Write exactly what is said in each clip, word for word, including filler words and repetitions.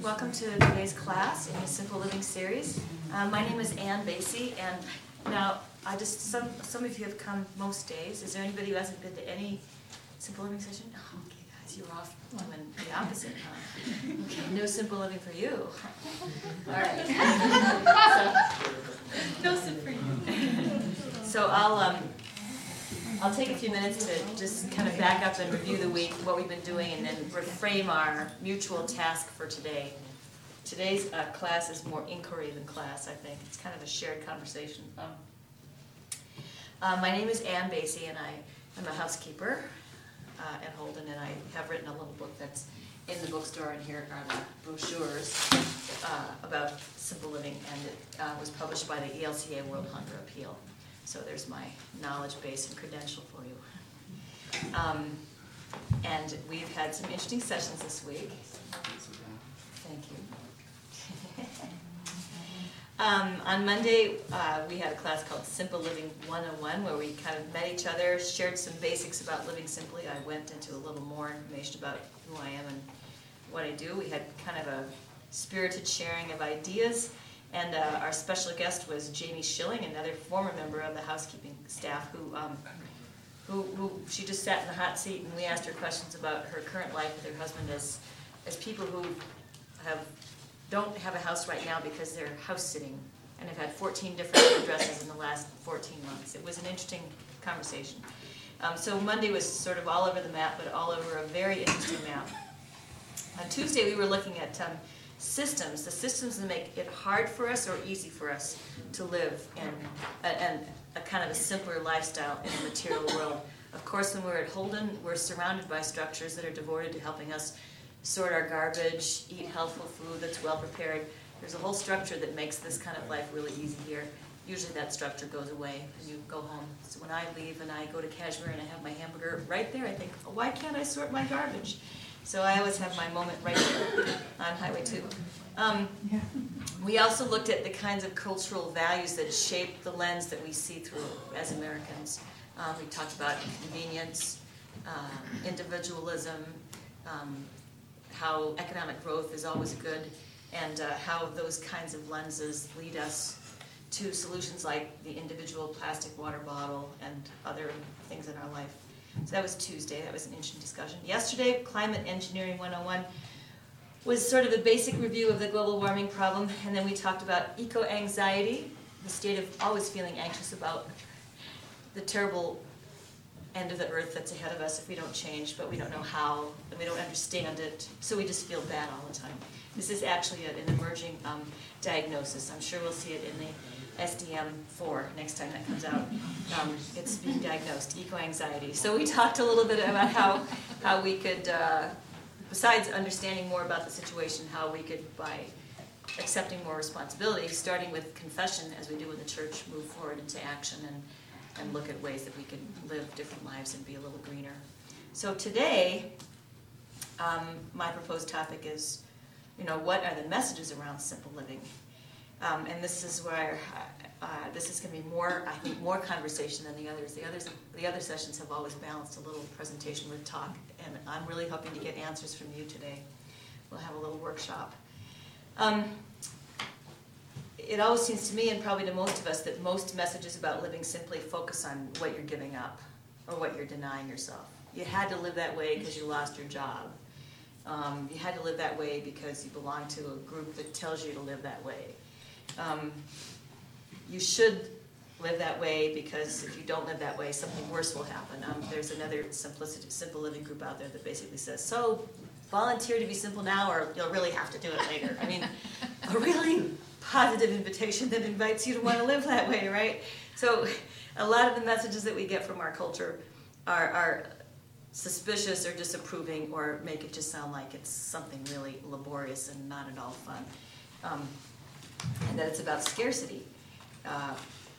welcome to today's class in the Simple Living series. Um, my name is Ann Basie, and now I just some some of you have come most days. Is there anybody who hasn't been to any Simple Living session? Oh, okay, guys, you're off doing the opposite, huh? Okay, no Simple Living for you. All right. So, no Simple for you. So I'll um. I'll take a few minutes to just kind of back up and review the week, what we've been doing, and then reframe our mutual task for today. Today's uh, class is more inquiry than class, I think. It's kind of a shared conversation. Um, uh, my name is Ann Basie, and I am a housekeeper uh, at Holden, and I have written a little book that's in the bookstore, and here are the brochures uh, about simple living, and it uh, was published by the E L C A World Hunger Appeal. So there's my knowledge base and credential for you. Um, and we've had some interesting sessions this week. Thank you. um, on Monday, uh, we had a class called Simple Living one oh one, where we kind of met each other, shared some basics about living simply. I went into a little more information about who I am and what I do. We had kind of a spirited sharing of ideas. And uh, our special guest was Jamie Schilling, another former member of the housekeeping staff, who, um, who, who she just sat in the hot seat, and we asked her questions about her current life with her husband as, as people who have don't have a house right now because they're house sitting and have had fourteen different addresses in the last fourteen months. It was an interesting conversation. Um, so Monday was sort of all over the map, but all over a very interesting map. On Tuesday, we were looking at um, systems, the systems that make it hard for us or easy for us to live in a, and a kind of a simpler lifestyle in the material world. Of course, when we're at Holden, we're surrounded by structures that are devoted to helping us sort our garbage, eat healthful food that's well prepared. There's a whole structure that makes this kind of life really easy here. Usually that structure goes away when you go home. So when I leave and I go to Kashmir and I have my hamburger right there, I think, oh, why can't I sort my garbage? So I always have my moment right there on Highway two. Um, yeah. We also looked at the kinds of cultural values that shape the lens that we see through as Americans. Um, we talked about convenience, uh, individualism, um, how economic growth is always good, and uh, how those kinds of lenses lead us to solutions like the individual plastic water bottle and other things in our life. So that was Tuesday. That was an interesting discussion. Yesterday, Climate Engineering one oh one was sort of a basic review of the global warming problem, and then we talked about eco-anxiety, the state of always feeling anxious about the terrible end of the earth that's ahead of us if we don't change, but we don't know how, and we don't understand it, so we just feel bad all the time. This is actually an emerging um, diagnosis. I'm sure we'll see it in the S D M four next time that comes out. Um, it's being diagnosed, eco-anxiety. So we talked a little bit about how, how we could, uh, besides understanding more about the situation, how we could, by accepting more responsibility, starting with confession, as we do in the church, move forward into action and, and look at ways that we can live different lives and be a little greener. So today, um, my proposed topic is, you know, what are the messages around simple living? Um, and this is where uh, uh, this is going to be more, I think, more conversation than the others. The others, the other sessions have always balanced a little presentation with talk, and I'm really hoping to get answers from you today. We'll have a little workshop. Um, it always seems to me, and probably to most of us, that most messages about living simply focus on what you're giving up or what you're denying yourself. You had to live that way because you lost your job. Um, you had to live that way because you belong to a group that tells you to live that way. Um, you should live that way because if you don't live that way, something worse will happen. Um, there's another simplicity, simple living group out there that basically says, so volunteer to be simple now or you'll really have to do it later. I mean, a really positive invitation that invites you to want to live that way, right? So a lot of the messages that we get from our culture are, are suspicious or disapproving or make it just sound like it's something really laborious and not at all fun. Um, and that it's about scarcity. Uh,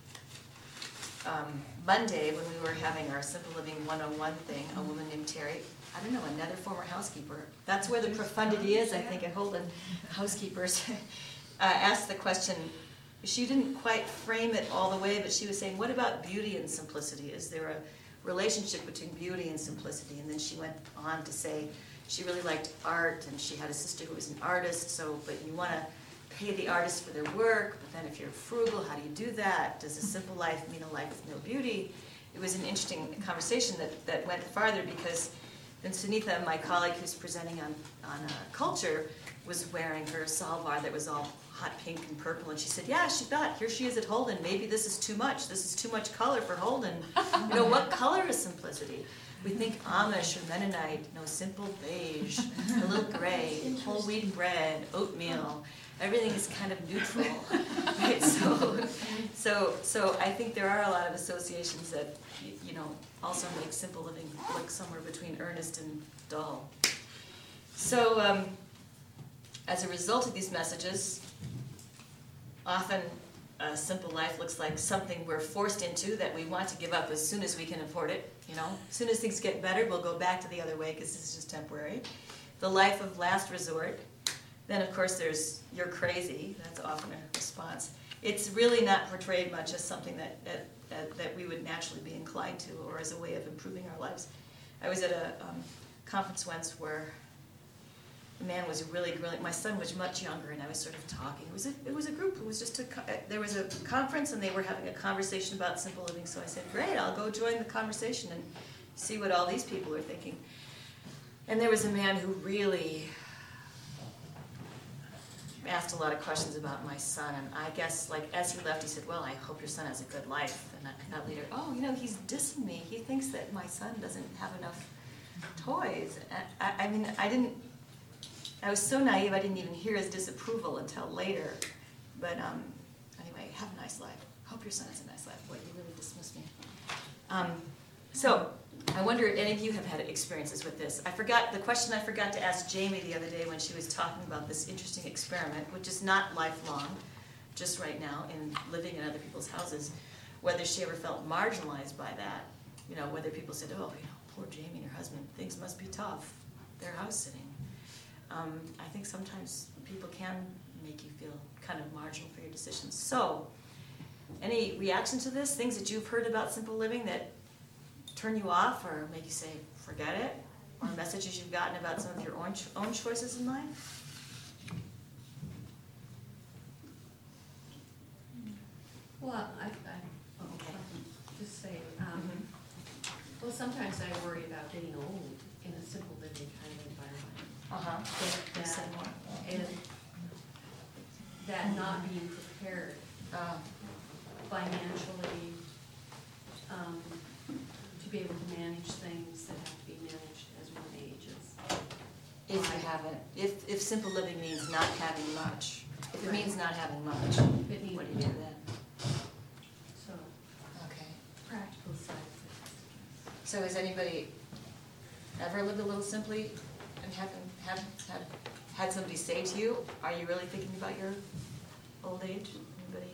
um, Monday, when we were having our Simple Living one oh one thing, a woman named Terry, I don't know, another former housekeeper, that's where the profundity is, I think, at Holden, housekeepers, uh, asked the question, she didn't quite frame it all the way, but she was saying, what about beauty and simplicity? Is there a relationship between beauty and simplicity? And then she went on to say, she really liked art, and she had a sister who was an artist, so, but you want to pay the artists for their work, but then if you're frugal, how do you do that? Does a simple life mean a life with no beauty? It was an interesting conversation that, that went farther, because then Sunitha, my colleague who's presenting on, on uh, culture, was wearing her salwar that was all hot pink and purple, and she said, yeah, she thought, here she is at Holden, maybe this is too much, this is too much color for Holden. You know, what color is simplicity? We think Amish or Mennonite, you know, simple beige, a little gray, whole wheat bread, oatmeal, everything is kind of neutral, right? So, so, so I think there are a lot of associations that, you know, also make simple living look somewhere between earnest and dull. So, um, as a result of these messages, often a simple life looks like something we're forced into that we want to give up as soon as we can afford it. You know, as soon as things get better, we'll go back to the other way because this is just temporary. The life of last resort. Then, of course, there's you're crazy. That's often a response. It's really not portrayed much as something that, that, that, that we would naturally be inclined to, or as a way of improving our lives. I was at a um, conference once where the man was really grilling. My son was much younger, and I was sort of talking. It was a, it was a group. It was just a, there was a conference, and they were having a conversation about simple living. So I said, great, I'll go join the conversation and see what all these people are thinking. And there was a man who really asked a lot of questions about my son, and I guess, like, as he left, he said, well, I hope your son has a good life. And I thought later, oh, you know, he's dissing me. He thinks that my son doesn't have enough toys. I, I mean, I didn't, I was so naive, I didn't even hear his disapproval until later. But um, anyway, have a nice life. Hope your son has a nice life. Boy, you really dismissed me. Um, so, I wonder if any of you have had experiences with this. I forgot, the question I forgot to ask Jamie the other day when she was talking about this interesting experiment, which is not lifelong, just right now, in living in other people's houses, whether she ever felt marginalized by that. You know, whether people said, oh, you know, poor Jamie and her husband, things must be tough. They're house sitting. Um, I think sometimes people can make you feel kind of marginal for your decisions. So, any reaction to this? Things that you've heard about simple living that turn you off or make you say, forget it? Or messages you've gotten about some of your own, cho- own choices in life? Well, I, I oh, Okay. just say, um, Mm-hmm. well, sometimes I worry about getting old in a simple living kind of environment. Uh-huh. That, Say that, more. and that not being prepared Uh, financially, um, to be able to manage things that have to be managed as one ages. if you haven't, if, if simple living means not having much, if it Right. means not having much, It needs- what do you do then? So, Okay. practical side of it. So has anybody ever lived a little simply and haven't, have, had, had somebody say to you, are you really thinking about your old age? Anybody?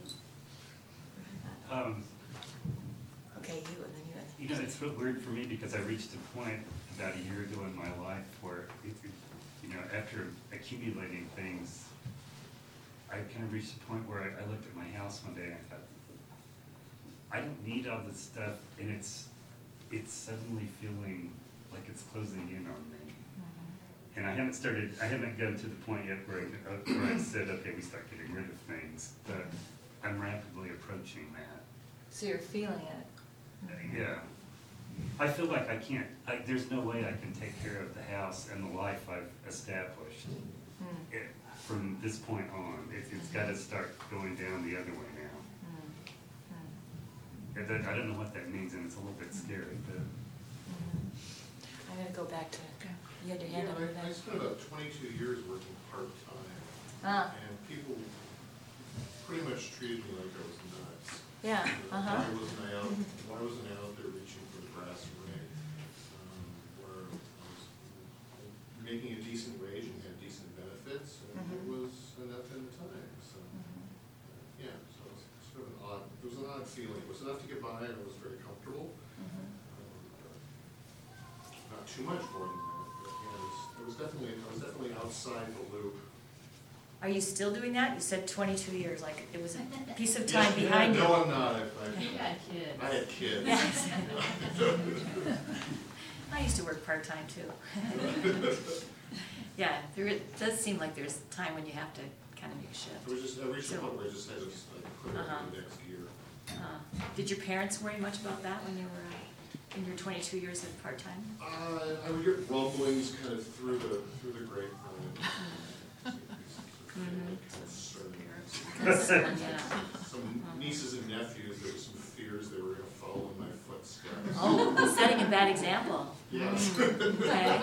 Um, Okay, you, and then you. and then you know, it's real weird for me because I reached a point about a year ago in my life where, it, it, you know, after accumulating things, I kind of reached a point where I, I looked at my house one day and I thought, I don't need all this stuff, and it's it's suddenly feeling like it's closing in on me. Mm-hmm. And I haven't started, I haven't gotten to the point yet where I, where I said, okay, we start getting rid of things, but I'm rapidly approaching that. So you're feeling it. Yeah. I feel like I can't, I, there's no way I can take care of the house and the life I've established Mm. it, from this point on. It, it's got to start going down the other way now. Mm. Mm. And that, I don't know what that means, and it's a little bit scary, but Mm. I'm gonna go back to, you had your hand Yeah, up. I, I spent about twenty-two years working part-time, Ah, and people pretty much treated me like I was nuts. yeah, Uh, uh-huh. Why wasn't I out, why wasn't I out there reaching for the brass ring? Um, where I was making a decent wage and had decent benefits, and it Mhm. was enough in the time, so, Mhm. yeah, so it was sort of an odd, it was an odd feeling. It was enough to get by, and it was very comfortable. Mhm. Um, but Not too much more than that, but yeah, it was, it was definitely, I was definitely outside the loop. Are you still doing that? You said twenty-two years, like it was a piece of Yeah, time yeah, behind you. No, I'm not. I, I, You had kids. I had kids. Yes. I used to work part-time too. Yeah, there it does seem like there's time when you have to kind of make a shift. It was just, I reached a So- point where I just had to like, put it Uh-huh. in the next year. Uh, Did your parents worry much about that when you were uh, in your twenty-two years of part-time? Uh, I would get rumblings kind of through the, through the grapevine. Mhm. Concern. Yeah. Some nieces and nephews, there were some fears they were gonna follow in my footsteps. Oh, setting a bad example. Yes. Okay.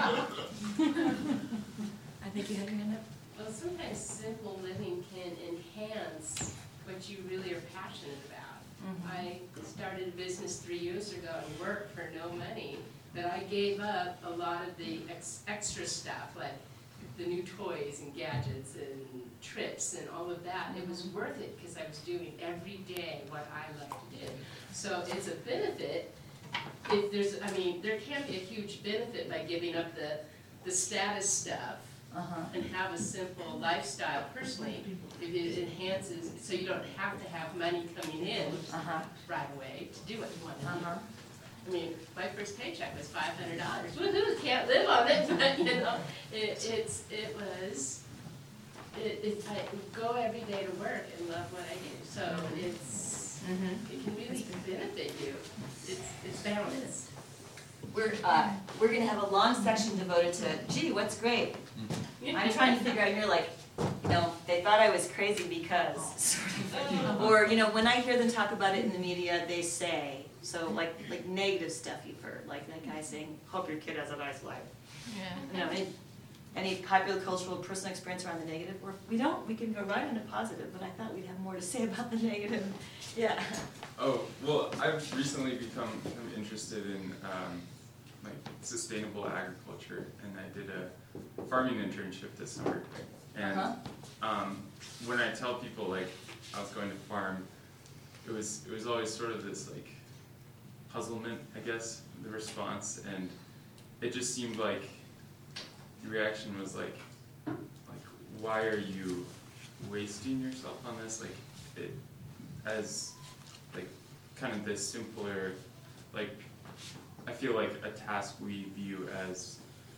I think you had your hand up. Well, sometimes simple living can enhance what you really are passionate about. Mhm. I started a business three years ago and worked for no money, but I gave up a lot of the ex- extra stuff, like the new toys and gadgets and trips and all of that. It was worth it because I was doing every day what I love to do. So it's a benefit. If there's, I mean, there can be a huge benefit by giving up the, the status stuff Uh-huh. and have a simple lifestyle personally. If it enhances, so you don't have to have money coming in Uh-huh. right away to do what you want to do. Uh-huh. I mean, my first paycheck was five hundred dollars. Woo-hoo, can't live on it, but you know, it, it's, it was, it, it, I go every day to work and love what I do. So it's, Mhm. it can really benefit you. It's, it's balanced. We're, uh, we're gonna have a long section devoted to, gee, what's great? I'm trying to figure out, you're like, you know, they thought I was crazy because, sort of. Or, you know, when I hear them talk about it in the media, they say, so like, like negative stuff you've heard, like that guy saying, hope your kid has a nice life. You know, any, any popular cultural personal experience around the negative, or, we don't, we can go right into positive, but I thought we'd have more to say about the negative, yeah. Oh, well, I've recently become kind of interested in um, like sustainable agriculture, and I did a farming internship this summer. And Uh-huh. um, when I tell people like I was going to farm, it was it was always sort of this like puzzlement, I guess, the response, and it just seemed like the reaction was like, like why are you wasting yourself on this? Like it as like kind of this simpler, like I feel like a task we view as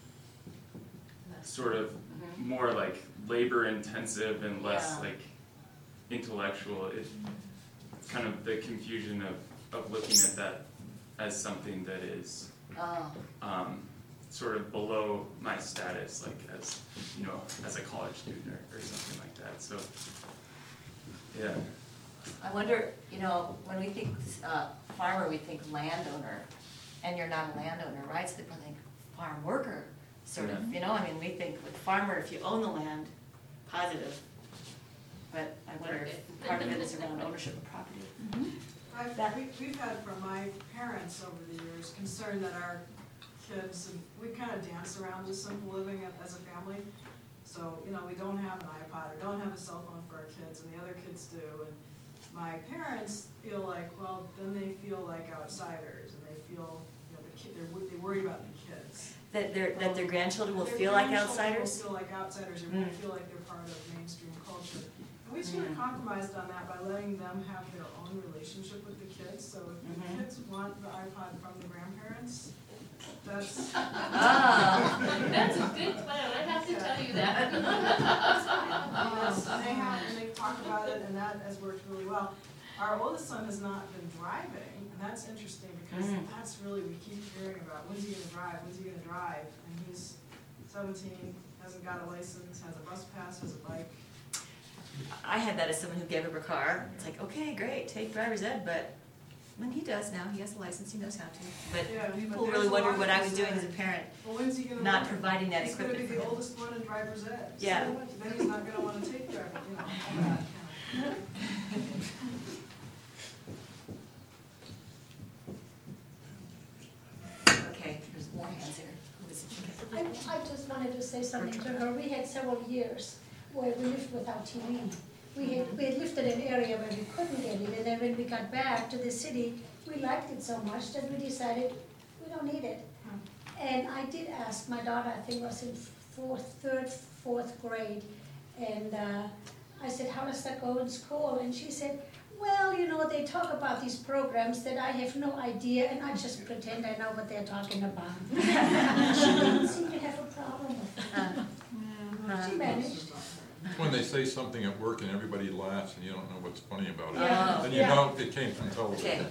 sort of Mhm. more like labor intensive and less Yeah. like intellectual. It, it's kind of the confusion of, of looking at that as something that is Oh, um, sort of below my status, like as, you know, as a college student or, or something like that. So, yeah. I wonder, you know, when we think uh, farmer, we think landowner, and you're not a landowner, right? So they probably think farm worker, sort of, Yeah. you know? I mean, we think with farmer, if you own the land, positive. But I wonder if part of it is around ownership of property. I've, Beth? we- we've had from my parents over the years concern that our kids, and we kind of dance around just simple living as a family. So, you know, we don't have an iPod or don't have a cell phone for our kids, and the other kids do. And my parents feel like, well, then they feel like outsiders, and they feel, you know, the kid, they're, wo- they're worried about the kids. That their, that their grandchildren will Their feel like grandchildren outsiders? will feel like outsiders, or Mm. won't feel like they're part of mainstream culture. And we sort Mm. of compromised on that by letting them have their own relationship with the kids. So if the Mhm. kids want the iPod from the grandparents, that's. Ah. That's a good plan, I have to tell you that. Yes, and they have, and they talk about it, and that has worked really well. Our oldest son has not been driving, and that's interesting because Mm. that's really, we keep hearing about, when's he gonna drive, when's he gonna drive? And he's seventeen, hasn't got a license, has a bus pass, has a bike. I had that as someone who gave up a car. It's like, okay, great, take driver's ed, but when he does now, he has a license, he knows how to. Yeah, But but people there's really a wonder lot what of I was doing as a concern. parent, Well, when's he gonna? not learn? providing that He's gonna equipment be for the him. oldest one in driver's ed. So Yeah. then he's not gonna wanna take driving, you know, all that kind of. Okay, there's more hands here. Who is it? I, I just wanted to say something to her. We had several years where we lived without T V. We had, we had lived in an area where we couldn't get it, and then when we got back to the city, we liked it so much that we decided we don't need it. And I did ask, my daughter, I think was in fourth, third, fourth grade, and uh, I said, how does that go in school? And she said, well, you know, they talk about these programs that I have no idea, and I just pretend I know what they're talking about. She didn't seem to have a problem with it. Uh, She managed. When they say something at work and everybody laughs and you don't know what's funny about it, Yeah. then you Yeah. know it came from television.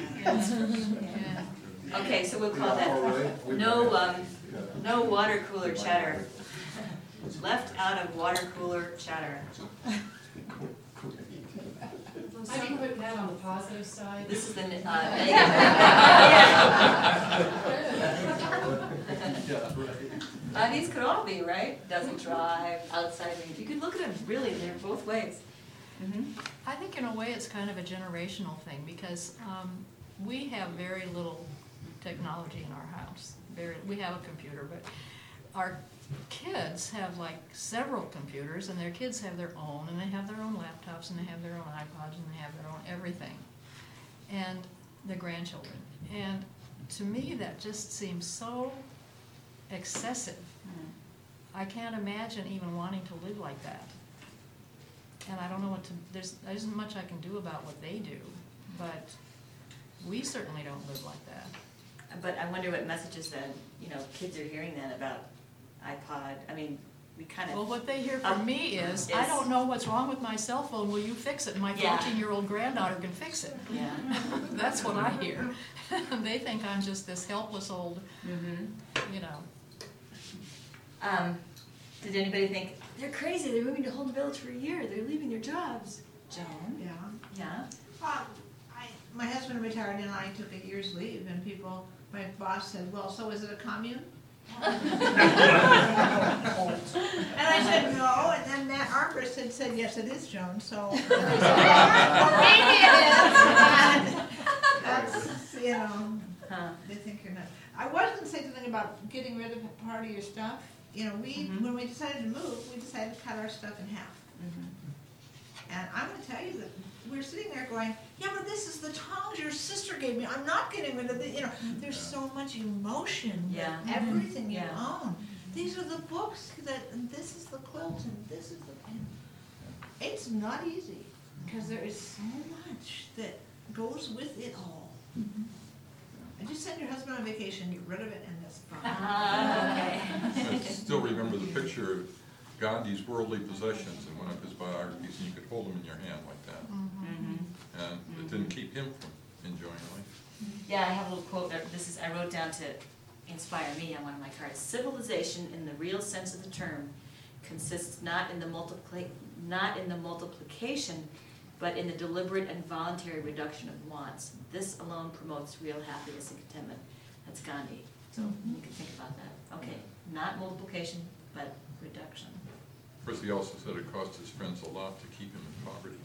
Okay. Okay, so we'll call that, no, um, no water cooler chatter. Left out of water cooler chatter. I can put that on the positive side. This is the, ne- uh, negative. Uh, these could all be, right? Doesn't drive, outside means, you could look at them, really, they're both ways. Mhm. I think in a way it's kind of a generational thing, because um, we have very little technology in our house. Very, we have a computer, but our kids have like several computers, and their kids have their own, and they have their own laptops, and they have their own iPods, and they have their own everything. And the grandchildren. And to me, that just seems so excessive. I can't imagine even wanting to live like that. And I don't know what to, there's, there isn't much I can do about what they do, but we certainly don't live like that. But I wonder what messages then, you know, kids are hearing then about iPod, I mean, we kind of. Well, what they hear Um, from me is, I is- don't know what's wrong with my cell phone, will you fix it? And my Yeah. fourteen-year-old granddaughter can fix it. Yeah. That's what I hear. They think I'm just this helpless old, Mm-hmm. you know. Um, did anybody think, they're crazy, they're moving to Holden Village for a year, they're leaving their jobs? Joan? Yeah. Yeah? Well, I, my husband retired and I took a year's leave, and people, my boss said, well, so is it a commune? And I said, no, and then Matt Armbrust had said, yes, it is, Joan, so. I said, well, maybe it is. And that's, you know, Huh. they think you're nuts. I was gonna say something about getting rid of part of your stuff. You know, we, Mhm. when we decided to move, we decided to cut our stuff in half. Mhm. And I'm gonna tell you that we're sitting there going, yeah, but this is the tongs your sister gave me. I'm not getting rid of the, you know, there's so much emotion with Yeah. everything you Yeah. own. These are the books that, and this is the quilt, and this is the pen. It's not easy, because there is so much that goes with it all. And just send your husband on vacation, get rid of it, and that's fine. Ah, okay. I still remember the picture of Gandhi's worldly possessions in one of his biographies, and you could hold them in your hand like that. Mhm. And it didn't keep him from enjoying life. Yeah, I have a little quote, that this is, I wrote down to inspire me on one of my cards. Civilization, in the real sense of the term, consists not in the multipli- not in the multiplication, but in the deliberate and voluntary reduction of wants. This alone promotes real happiness and contentment. That's Gandhi. So you can think about that. Okay, not multiplication, but reduction. Of course, he also said it cost his friends a lot to keep him in poverty.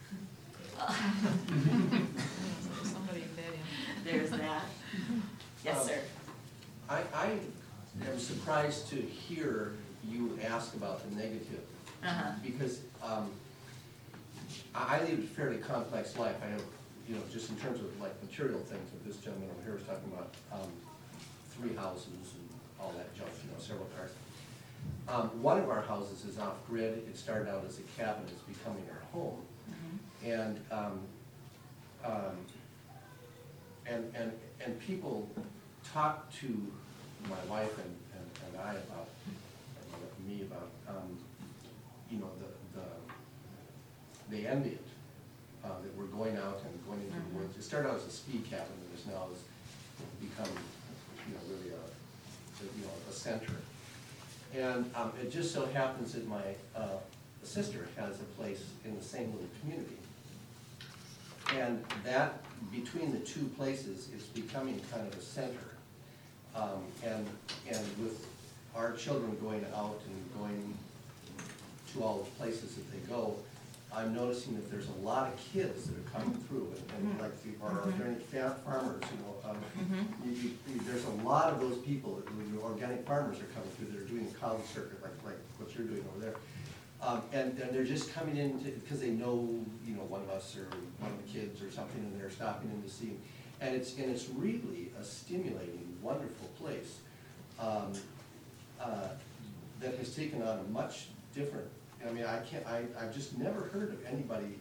Somebody beg him. There's that. Yes, sir. I, I am surprised to hear you ask about the negative, Uh-huh. because um, I I lead a fairly complex life. I have, you know, just in terms of like material things, that this gentleman over here was talking about, um, three houses and all that junk, you know, several cars. Um, one of our houses is off-grid. It started out as a cabin, it's becoming our home. Mhm. And, um, um, and, and, and people talk to my wife and, and, and I about, uh, me about, um, you know, the, the, they envy it, uh, that we're going out and going into the woods. It started out as a ski cabin, and it's now has become, you know, really a, a, you know, a center. And, um, it just so happens that my, uh, sister has a place in the same little community. And that, between the two places, is becoming kind of a center. Um, and, and with our children going out and going to all the places that they go, I'm noticing that there's a lot of kids that are coming through, and, and like the, our organic fa- farmers, you know, um, Mhm. you, you, there's a lot of those people, that the organic farmers are coming through, that are doing the college circuit, like, like what you're doing over there. Um, and, and they're just coming in because they know, you know, one of us or one of the kids or something, and they're stopping in to see them. And it's, and it's really a stimulating, wonderful place, um, uh, that has taken on a much different, I mean, I can't, I, I've just never heard of anybody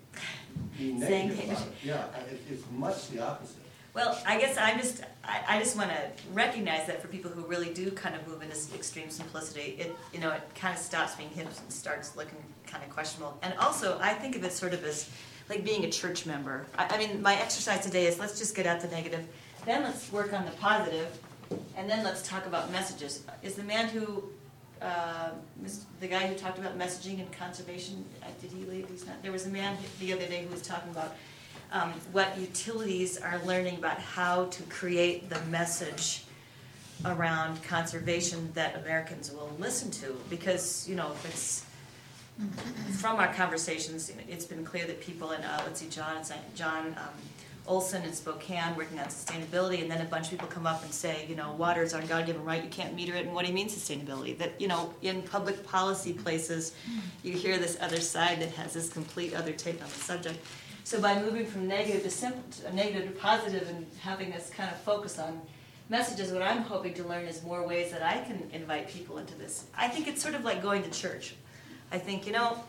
be saying negative things. about it. Yeah, I- it, it's much the opposite. Well, I guess I'm just, I, I just wanna recognize that for people who really do kind of move into s- extreme simplicity, it, you know, it kind of stops being hip and starts looking kind of questionable. And also, I think of it sort of as like being a church member. I, I mean, my exercise today is let's just get out the negative, then let's work on the positive, and then let's talk about messages. Is the man who, uh, mis- the guy who talked about messaging and conservation, uh, did he leave? He's not, there was a man the other day who was talking about Um, what utilities are learning about how to create the message around conservation that Americans will listen to. Because, you know, it's, from our conversations, you know, it's been clear that people in, uh, let's see, John, it's, uh, John um, Olson in Spokane working on sustainability, and then a bunch of people come up and say, you know, water is our God-given right, you can't meter it, and what do you mean sustainability? That, you know, in public policy places, you hear this other side that has this complete other take on the subject. So by moving from negative to simple, to negative to positive, and having us kind of focus on messages, what I'm hoping to learn is more ways that I can invite people into this. I think it's sort of like going to church. I think, you know,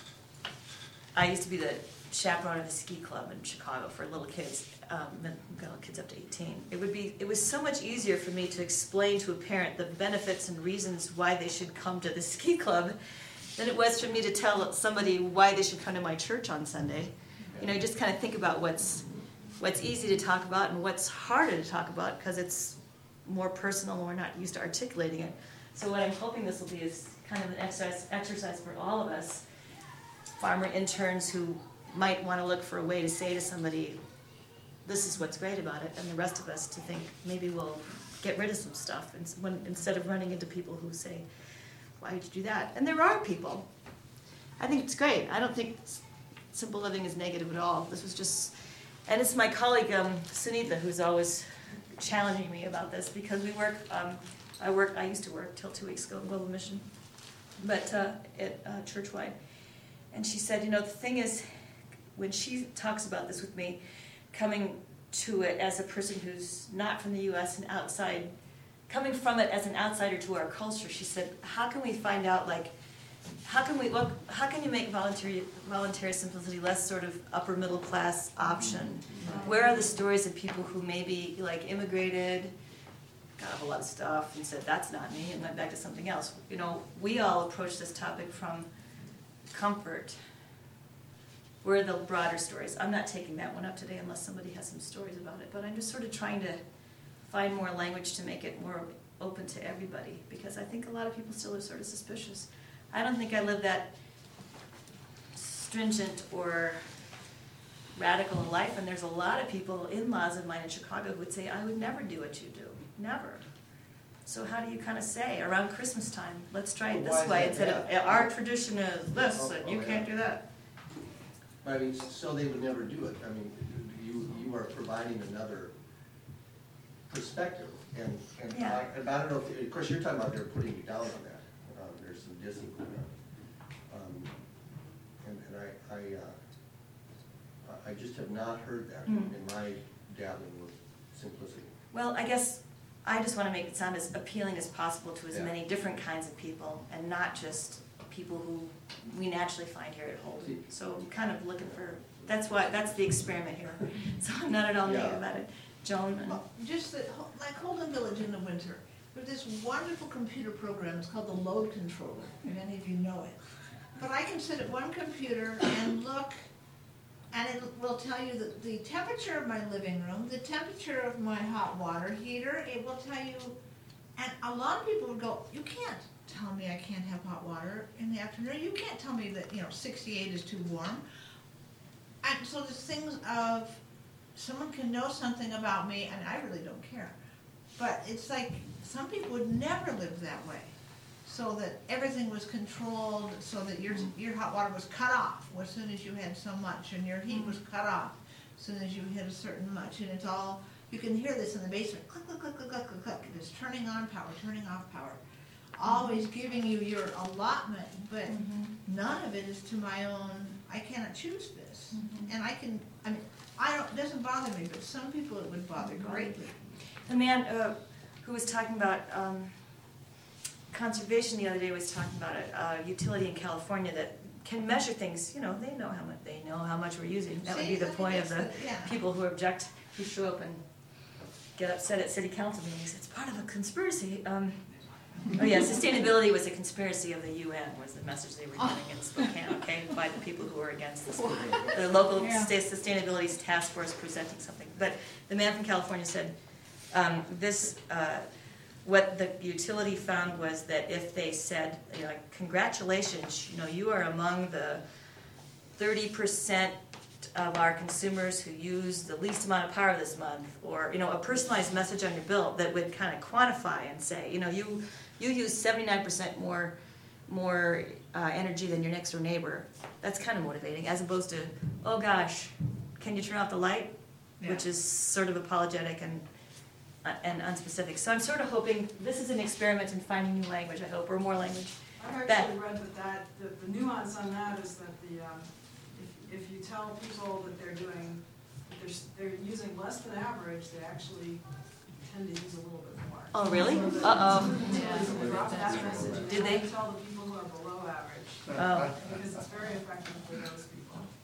I used to be the chaperone of a ski club in Chicago for little kids, um, little kids up to eighteen. It would be, it was so much easier for me to explain to a parent the benefits and reasons why they should come to the ski club than it was for me to tell somebody why they should come to my church on Sunday. You know, you just kind of think about what's what's easy to talk about and what's harder to talk about because it's more personal and we're not used to articulating it. So what I'm hoping this will be is kind of an exercise exercise for all of us, farmer interns who might want to look for a way to say to somebody, this is what's great about it, and the rest of us to think maybe we'll get rid of some stuff and when, instead of running into people who say, why did you do that? And there are people. I think it's great. I don't think simple living is negative at all. This was just, and it's my colleague um, Sunita who's always challenging me about this because we work, um, I work, I used to work till two weeks ago in Global Mission, but uh, at uh, Churchwide. And she said, you know, the thing is, when she talks about this with me, coming to it as a person who's not from the U S and outside, coming from it as an outsider to our culture, she said, how can we find out, like, how can we look, how can you make voluntary, voluntary simplicity less sort of upper middle class option? Where are the stories of people who maybe like immigrated, got a whole lot of stuff and said, that's not me, and went back to something else? You know, we all approach this topic from comfort. Where are the broader stories? I'm not taking that one up today unless somebody has some stories about it, but I'm just sort of trying to find more language to make it more open to everybody, because I think a lot of people still are sort of suspicious. I don't think I live that stringent or radical a life, and there's a lot of people, in-laws of mine in Chicago, who would say, I would never do what you do, never. So how do you kind of say, around Christmas time, let's try it Well, why this is way, that instead of, bad? our tradition is this, Oh, and you oh, can't yeah. do that. I mean, so they would never do it. I mean, you, you are providing another perspective. And, and Yeah. I, and I don't know, if, of course, you're talking about they're putting you down on that. Um, there's some dissing going on. Um, and, and I, I, uh, I just have not heard that Mm. in my dabbling with simplicity. Well, I guess I just want to make it sound as appealing as possible to as Yeah. many different kinds of people, and not just people who we naturally find here at Holden. So I'm kind of looking for, that's why, that's the experiment here. So I'm not at all negative Yeah. about it. Joan? and- Well, just that, Ho- like Holden Village in the winter, there's this wonderful computer program, it's called the Load Controller, if any of you know it. But I can sit at one computer and look, and it will tell you the, the temperature of my living room, the temperature of my hot water heater, it will tell you, and a lot of people would go, you can't tell me I can't have hot water in the afternoon, you can't tell me that, you know, sixty-eight is too warm. And so there's things of, someone can know something about me and I really don't care. But it's like, some people would never live that way. So that everything was controlled, so that your, your hot water was cut off as soon as you had so much, and your heat was cut off as soon as you had a certain much, and it's all, you can hear this in the basement, click, click, click, click, click, click, click, it's turning on power, turning off power. Always giving you your allotment, but none of it is to my own, I cannot choose this. And I can, I mean, I don't, it doesn't bother me, but some people it would bother greatly. The man uh, who was talking about um, conservation the other day was talking about a, a utility in California that can measure things, you know, they know how much, they know how much we're using. That would See, be the I think point of that's the the- yeah. people who object, who show up and get upset at city council meetings. It's part of a conspiracy. Um, oh yeah, sustainability was a conspiracy of the U N, was the message they were giving in Spokane, okay, by the people who were against this. The local Yeah. state sustainability task force presenting something. But the man from California said, um, this, uh, what the utility found was that if they said, you know, like, congratulations, you know, you are among the thirty percent of our consumers who use the least amount of power this month, or, you know, a personalized message on your bill that would kind of quantify and say, you know, you, you use seventy-nine percent more, more uh, energy than your next door neighbor. That's kind of motivating, as opposed to, oh gosh, can you turn off the light? Which is sort of apologetic and uh, and unspecific. So I'm sort of hoping, this is an experiment in finding new language, I hope, or more language. I've Beth. actually read that that, the, the nuance on that is that the, um, if, if you tell people that they're doing, that they're, s- they're using less than average, they actually tend to use a little bit more. Oh, really? So the- Uh-oh. utilities will drop that message, and Did they? they tell the people who are below average, Oh. because it's very effective for those people.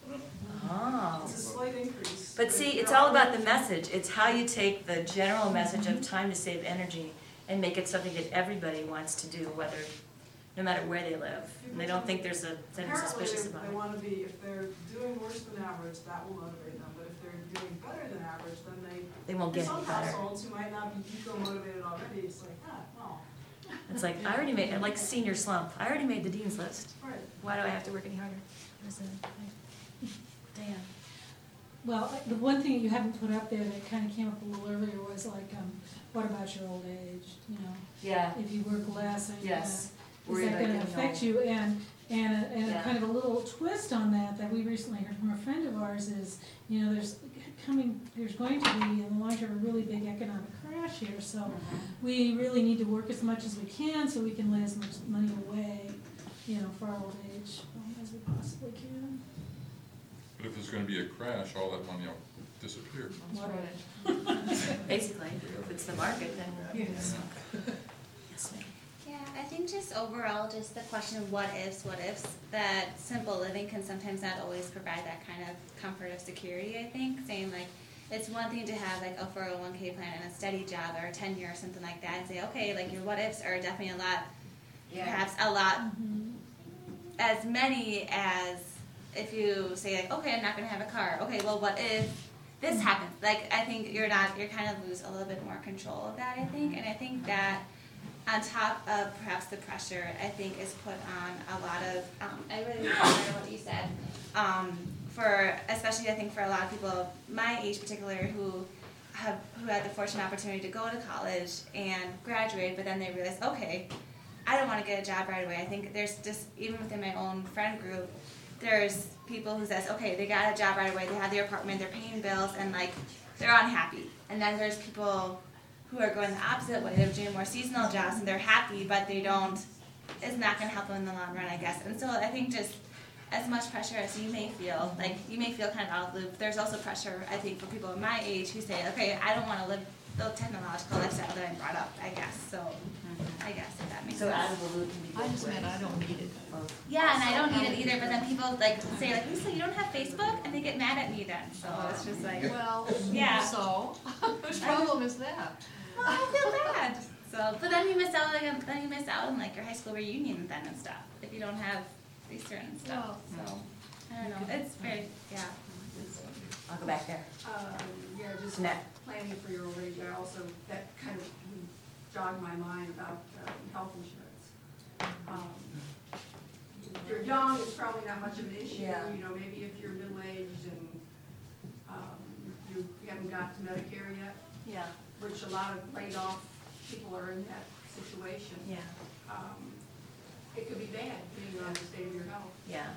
Oh. It's a slight increase. But see, they're it's all about already- the message. It's how you take the general message of time to save energy and make it something that everybody wants to do, whether, no matter where they live. And they don't think there's a, something Apparently, suspicious they, about they it. wanna be, if they're doing worse than average, that will motivate them, but if they're doing better than average, then they, They won't for get some any better. households who might not be eco-motivated already, it's like, ah, well, It's like, I already made, like senior slump, I already made the dean's list. right. Why do I have to work any harder? There's a- Dan. Well, the one thing you haven't put up there that kind of came up a little earlier was like, um, what about your old age, you know? Yeah. If you work less, and, uh, Yes. is Worry that about gonna getting affect old. you? And, and, a- and Yeah. a kind of a little twist on that, that we recently heard from a friend of ours is, you know, there's coming, there's going to be in the long term a really big economic crash here, so we really need to work as much as we can so we can lay as much money away, you know, for our old age um, as we possibly can. But if there's gonna be a crash, all that money will disappear. That's right. Basically, if it's the market, then. Yes, ma'am. Yeah, I think just overall, just the question of what ifs, what ifs, that simple living can sometimes not always provide that kind of comfort of security, I think. Saying like, it's one thing to have like a four oh one K plan and a steady job or a tenure or something like that and say, okay, like your what ifs are definitely a lot, perhaps a lot, as many as if you say like, okay, I'm not gonna have a car. Okay, well what if this happens? Like, I think you're not, you're kind of lose a little bit more control of that, I think. And I think that on top of perhaps the pressure, I think is put on a lot of, um, I really admire what you said, um, for, especially I think for a lot of people my age particular who have, who had the fortunate opportunity to go to college and graduate, but then they realize, okay, I don't want to get a job right away. I think there's just, even within my own friend group, there's people who says, okay, they got a job right away, they have their apartment, they're paying bills, and like, they're unhappy. And then there's people who are going the opposite way, they're doing more seasonal jobs and they're happy, but they don't, it's not gonna help them in the long run, I guess. And so I think just as much pressure as you may feel, like you may feel kind of out of the loop, there's also pressure, I think, for people my age who say, okay, I don't wanna live the technological lifestyle that I'm brought up, I guess, so, I guess if that makes So sense. out of the loop can be I both just meant ways. I don't need it. Yeah, and I don't need it either, but then people like say like, Lisa, you don't have Facebook? And they get mad at me then, so it's just like, Well, Yeah. so, whose problem is that? well, I feel bad. So, but then you miss out, like, then you miss out on like your high school reunion then and stuff, if you don't have these certain stuff, so, I don't know, it's very, yeah. I'll go back there. Um, yeah, just Jeanette. planning for your old age, I also, that kind of jogged my mind about uh, health insurance. Um, If you're young, it's probably not much of an issue, Yeah. you know, maybe if you're middle-aged and um, you you haven't got to Medicare yet, Yeah. which a lot of laid-off people are in that situation. Yeah. Um, It could be bad, depending on the state of your health. Yeah.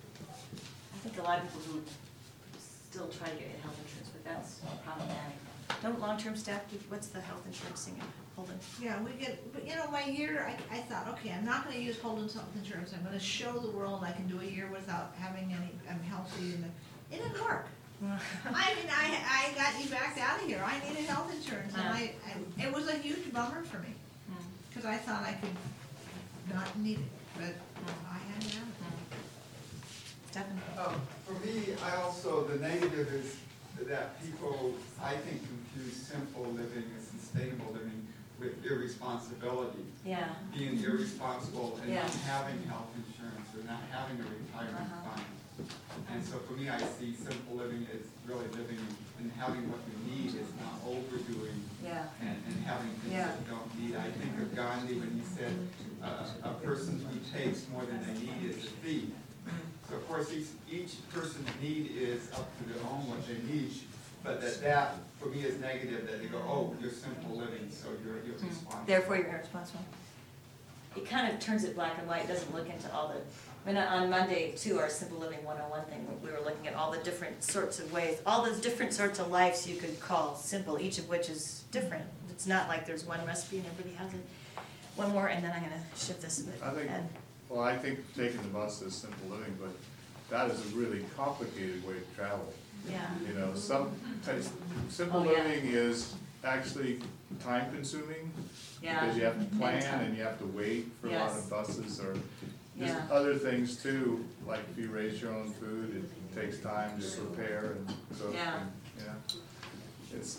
I think a lot of people who still try to get health insurance, but that's problematic. Don't long-term staff do, what's the health insurance thing, Holden? Yeah, we get, but you know, my year, I, I thought, okay, I'm not gonna use Holden's health insurance, I'm gonna show the world I can do a year without having any, I'm healthy, and it didn't work. I mean, I, I got you backed out of here, I needed health insurance, and I, I, it was a huge bummer for me, cause I thought I could not need it, but I had to have it. Stefan? Um, For me, I also, the negative is that people, I think, confuse simple living and sustainable living with irresponsibility. Yeah. Being irresponsible and not Yeah. having health insurance or not having a retirement Uh-huh. fund. And so for me, I see simple living as really living and having what you need is not overdoing Yeah. and, and having things Yeah. that you don't need. I think of Gandhi when he said, uh, a person who takes more than they need is a thief. So of course, each, each person's need is up to their own what they need, but that that, for me, is negative, that they go, oh, you're simple living, so you're, you're responsible. Therefore, you're irresponsible. It kind of turns it black and white, doesn't look into all the, I mean, on Monday, too, our Simple Living one oh one thing, we were looking at all the different sorts of ways, all those different sorts of lives you could call simple, each of which is different. It's not like there's one recipe and everybody has it. One more, and then I'm gonna shift this a bit. I think, Ed. well, I think taking the bus is simple living, but that is a really complicated way to travel. Yeah. You know, some, simple Oh, yeah. living is actually time consuming. Yeah. Because you have to And plan time. and you have to wait for a lot Yes. of buses or there's Yeah. other things too, like if you raise your own food, it takes time to prepare and so, Yeah. and, you know. It's,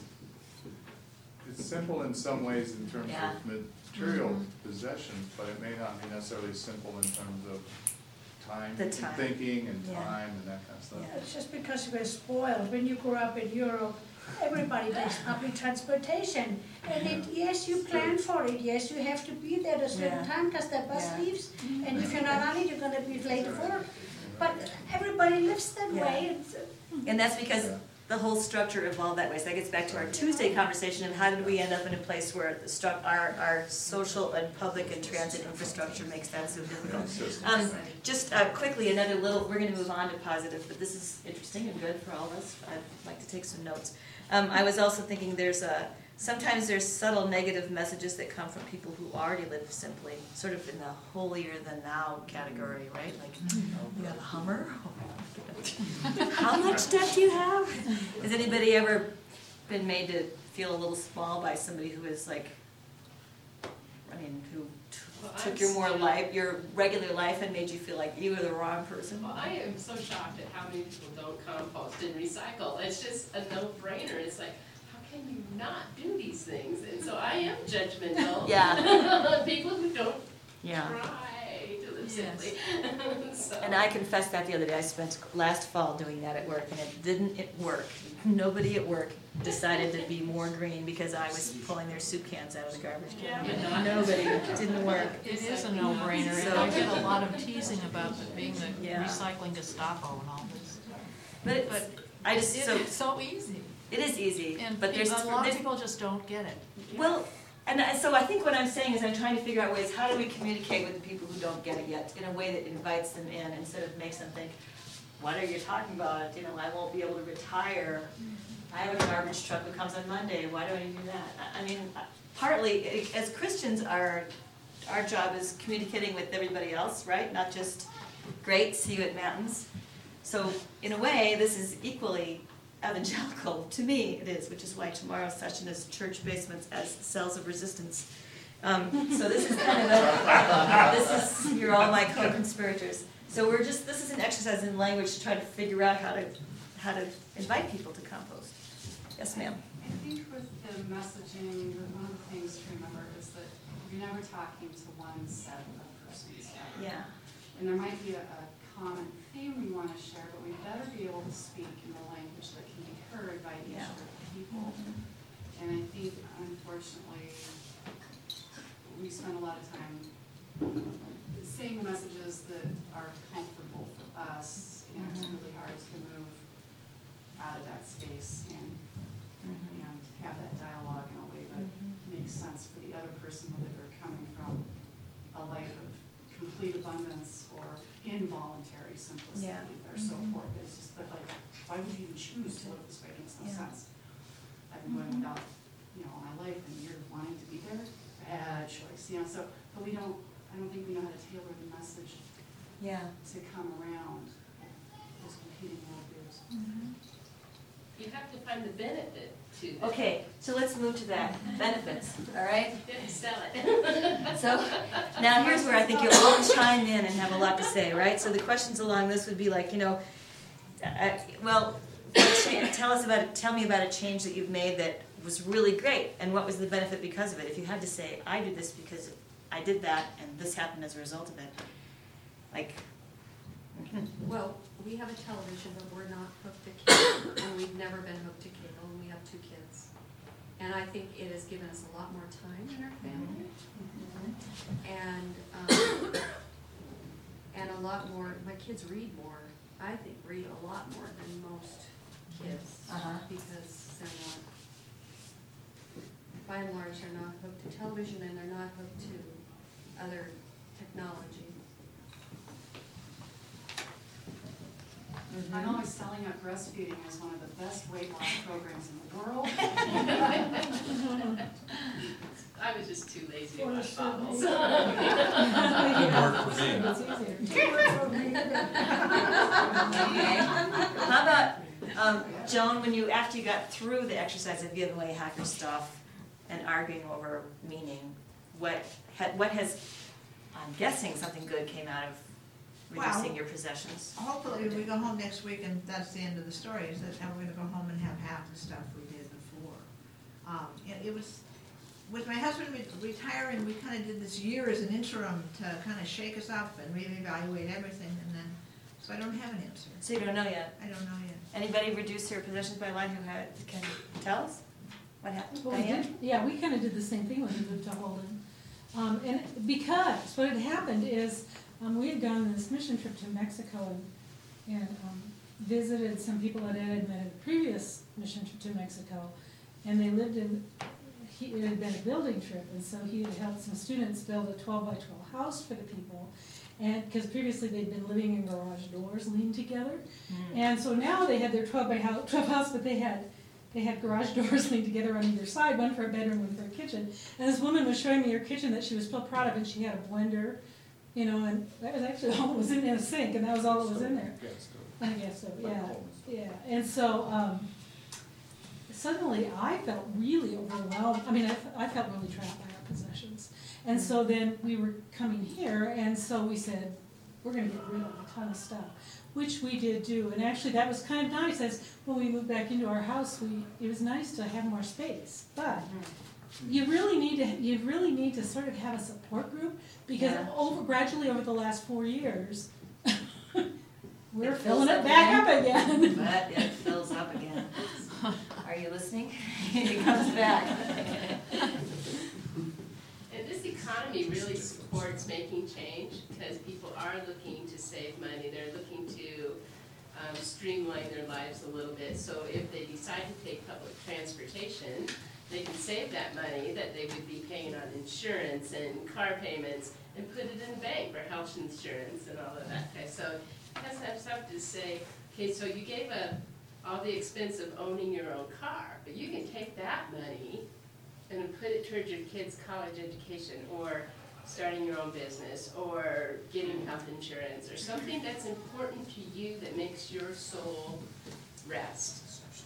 it's simple in some ways in terms Yeah. of material Mhm. possessions, but it may not be necessarily simple in terms of time, The and time. thinking and Yeah. time and that kind of stuff. It's just because we're spoiled. When you grow up in Europe, everybody takes public transportation. And it, yes, you plan for it, yes, you have to be there at a certain Yeah. time because the bus Yeah. leaves. And if you're not on it, you're gonna be late for work. But everybody lives that Yeah. way. And so- And that's because the whole structure evolved that way. So that gets back to our Tuesday conversation of how did we end up in a place where the stru- our, our social and public and transit infrastructure makes that so difficult. Um, just uh, quickly, another little, we're gonna move on to positive, but this is interesting and good for all of us. I'd like to take some notes. Um, I was also thinking there's a, sometimes there's subtle negative messages that come from people who already live simply, sort of in the holier than thou category, right? Like, you have a Hummer? How much debt do you have? Has anybody ever been made to feel a little small by somebody who is like, I mean, who t- Well, took I'm your more still- life, your regular life and made you feel like you were the wrong person? Well, I am so shocked at how many people don't compost and recycle. It's just a no-brainer. It's like, how can you not do these things? And so I am judgmental. Yeah. People who don't Yeah. try to live simply. So- And I confessed that the other day. I spent last fall doing that at work, and it didn't it work. Nobody at work decided to be more green because I was pulling their soup cans out of the garbage can. Yeah, but not- Nobody. It didn't work. It is a no-brainer, and So- I get a lot of teasing about it being the Yeah. recycling Gestapo and all this. But it's, But I just, it- so. It's so easy. It is easy, And but there's. a lot of there's- people just don't get it. Well, and I- so I think what I'm saying is I'm trying to figure out ways, how do we communicate with the people who don't get it yet in a way that invites them in instead of makes them think, what are you talking about? You know, I won't be able to retire. I have a garbage truck that comes on Monday. Why do I do that? I- I mean, partly, eh, as Christians, our, our job is communicating with everybody else, right? Not just, great, see you at Mountains. So in a way, this is equally evangelical. To me, it is, which is why tomorrow's session is church basements as cells of resistance. Um, so this is kind of a, this is, you're all my co-conspirators. So we're just, this is an exercise in language to try to figure out how to, how to invite people to compost. Yes, ma'am. I think with the messaging, that one of the things to remember is that you're never talking to one set of persons. Yeah. And there might be a, a common theme we want to share, but we better be able to speak in the language that can be heard by each Yeah. of the people. And I think, unfortunately, we spend a lot of time saying messages that are comfortable for us, and it's Mhm. really hard to move out of that space and, and have that dialogue in a way that makes sense for the other person, whether they're coming from a life of complete abundance or involuntary simplicity Yeah. or so forth. It's just that, like, why would you even choose to live this way? It makes no Yeah. sense. I've been going without, you know, all my life, and you're wanting to be there, bad choice, you know, so, but we don't, I don't think we know how to tailor the message Yeah. to come around those competing worldviews. You have to find the benefit to to. Okay, so let's move to that, benefits, all right? Didn't sell it. So, now here's where I think you'll all chime in and have a lot to say, right? So the questions along this would be like, you know, uh, well, tell us about it, tell me about a change that you've made that was really great, and what was the benefit because of it? If you had to say, I did this because I did that, and this happened as a result of it, like, Well, we have a television, but we're not hooked to cable, and we've never been hooked to cable, and we have two kids. And I think it has given us a lot more time in our family. And, um, and a lot more, my kids read more, I think read a lot more than most kids. Uh-huh. Because they're not, by and large, they're not hooked to television and they're not hooked to other technology. Mm-hmm. I'm always telling out breastfeeding is one of the best weight loss programs in the world. I was just too lazy to watch bottles. Good work for me. okay. How about, um, Joan, when you, after you got through the exercise of giving away hacker stuff and arguing over meaning, what, ha what has, I'm guessing something good came out of reducing Well, your possessions? Hopefully, we go home next week and that's the end of the story, is that now we're gonna go home and have half the stuff we did before. Um, it, it was, with my husband re retiring, we kinda did this year as an interim to kinda shake us up and reevaluate everything, and then, so I don't have an answer. So you don't know yet? I don't know yet. Anybody reduce their possessions by line who had, can tell us what happened? Well, we Diane? did, yeah, we kind of did the same thing when we moved to Holden. Um, and because what had happened is, um, we had gone on this mission trip to Mexico and, and um, visited some people that Ed had met at a previous mission trip to Mexico. And they lived in, he, it had been a building trip, and so he had helped some students build a twelve by twelve house for the people. And, because previously they'd been living in garage doors leaned together. Mm. And so now they had their twelve by twelve house, but they had They had garage doors leaned together on either side, one for a bedroom, one for a kitchen. And this woman was showing me her kitchen that she was so proud of, and she had a blender, you know, and that was actually all that was in there, a sink, and that was all that was in there. I guess so, yeah, yeah. And so um, suddenly I felt really overwhelmed. I mean, I, I felt really trapped by our possessions. And so then we were coming here, and so we said, we're going to get rid of a ton of stuff, which we did do. And actually that was kind of nice, as when we moved back into our house, we it was nice to have more space. But you really need to you really need to sort of have a support group, because Yeah. over gradually over the last four years we're It filling fills it up back again. up again. But it fills up again. Are you listening? It comes back. And this economy really supports making change, because people are looking to save money. They're looking to um, streamline their lives a little bit. So if they decide to take public transportation, they can save that money that they would be paying on insurance and car payments and put it in the bank for health insurance and all of that. Okay, so it has to have something to say, okay, so you gave up all the expense of owning your own car, but you can take that money and then put it towards your kids' college education, or starting your own business, or getting health insurance, or something that's important to you that makes your soul rest.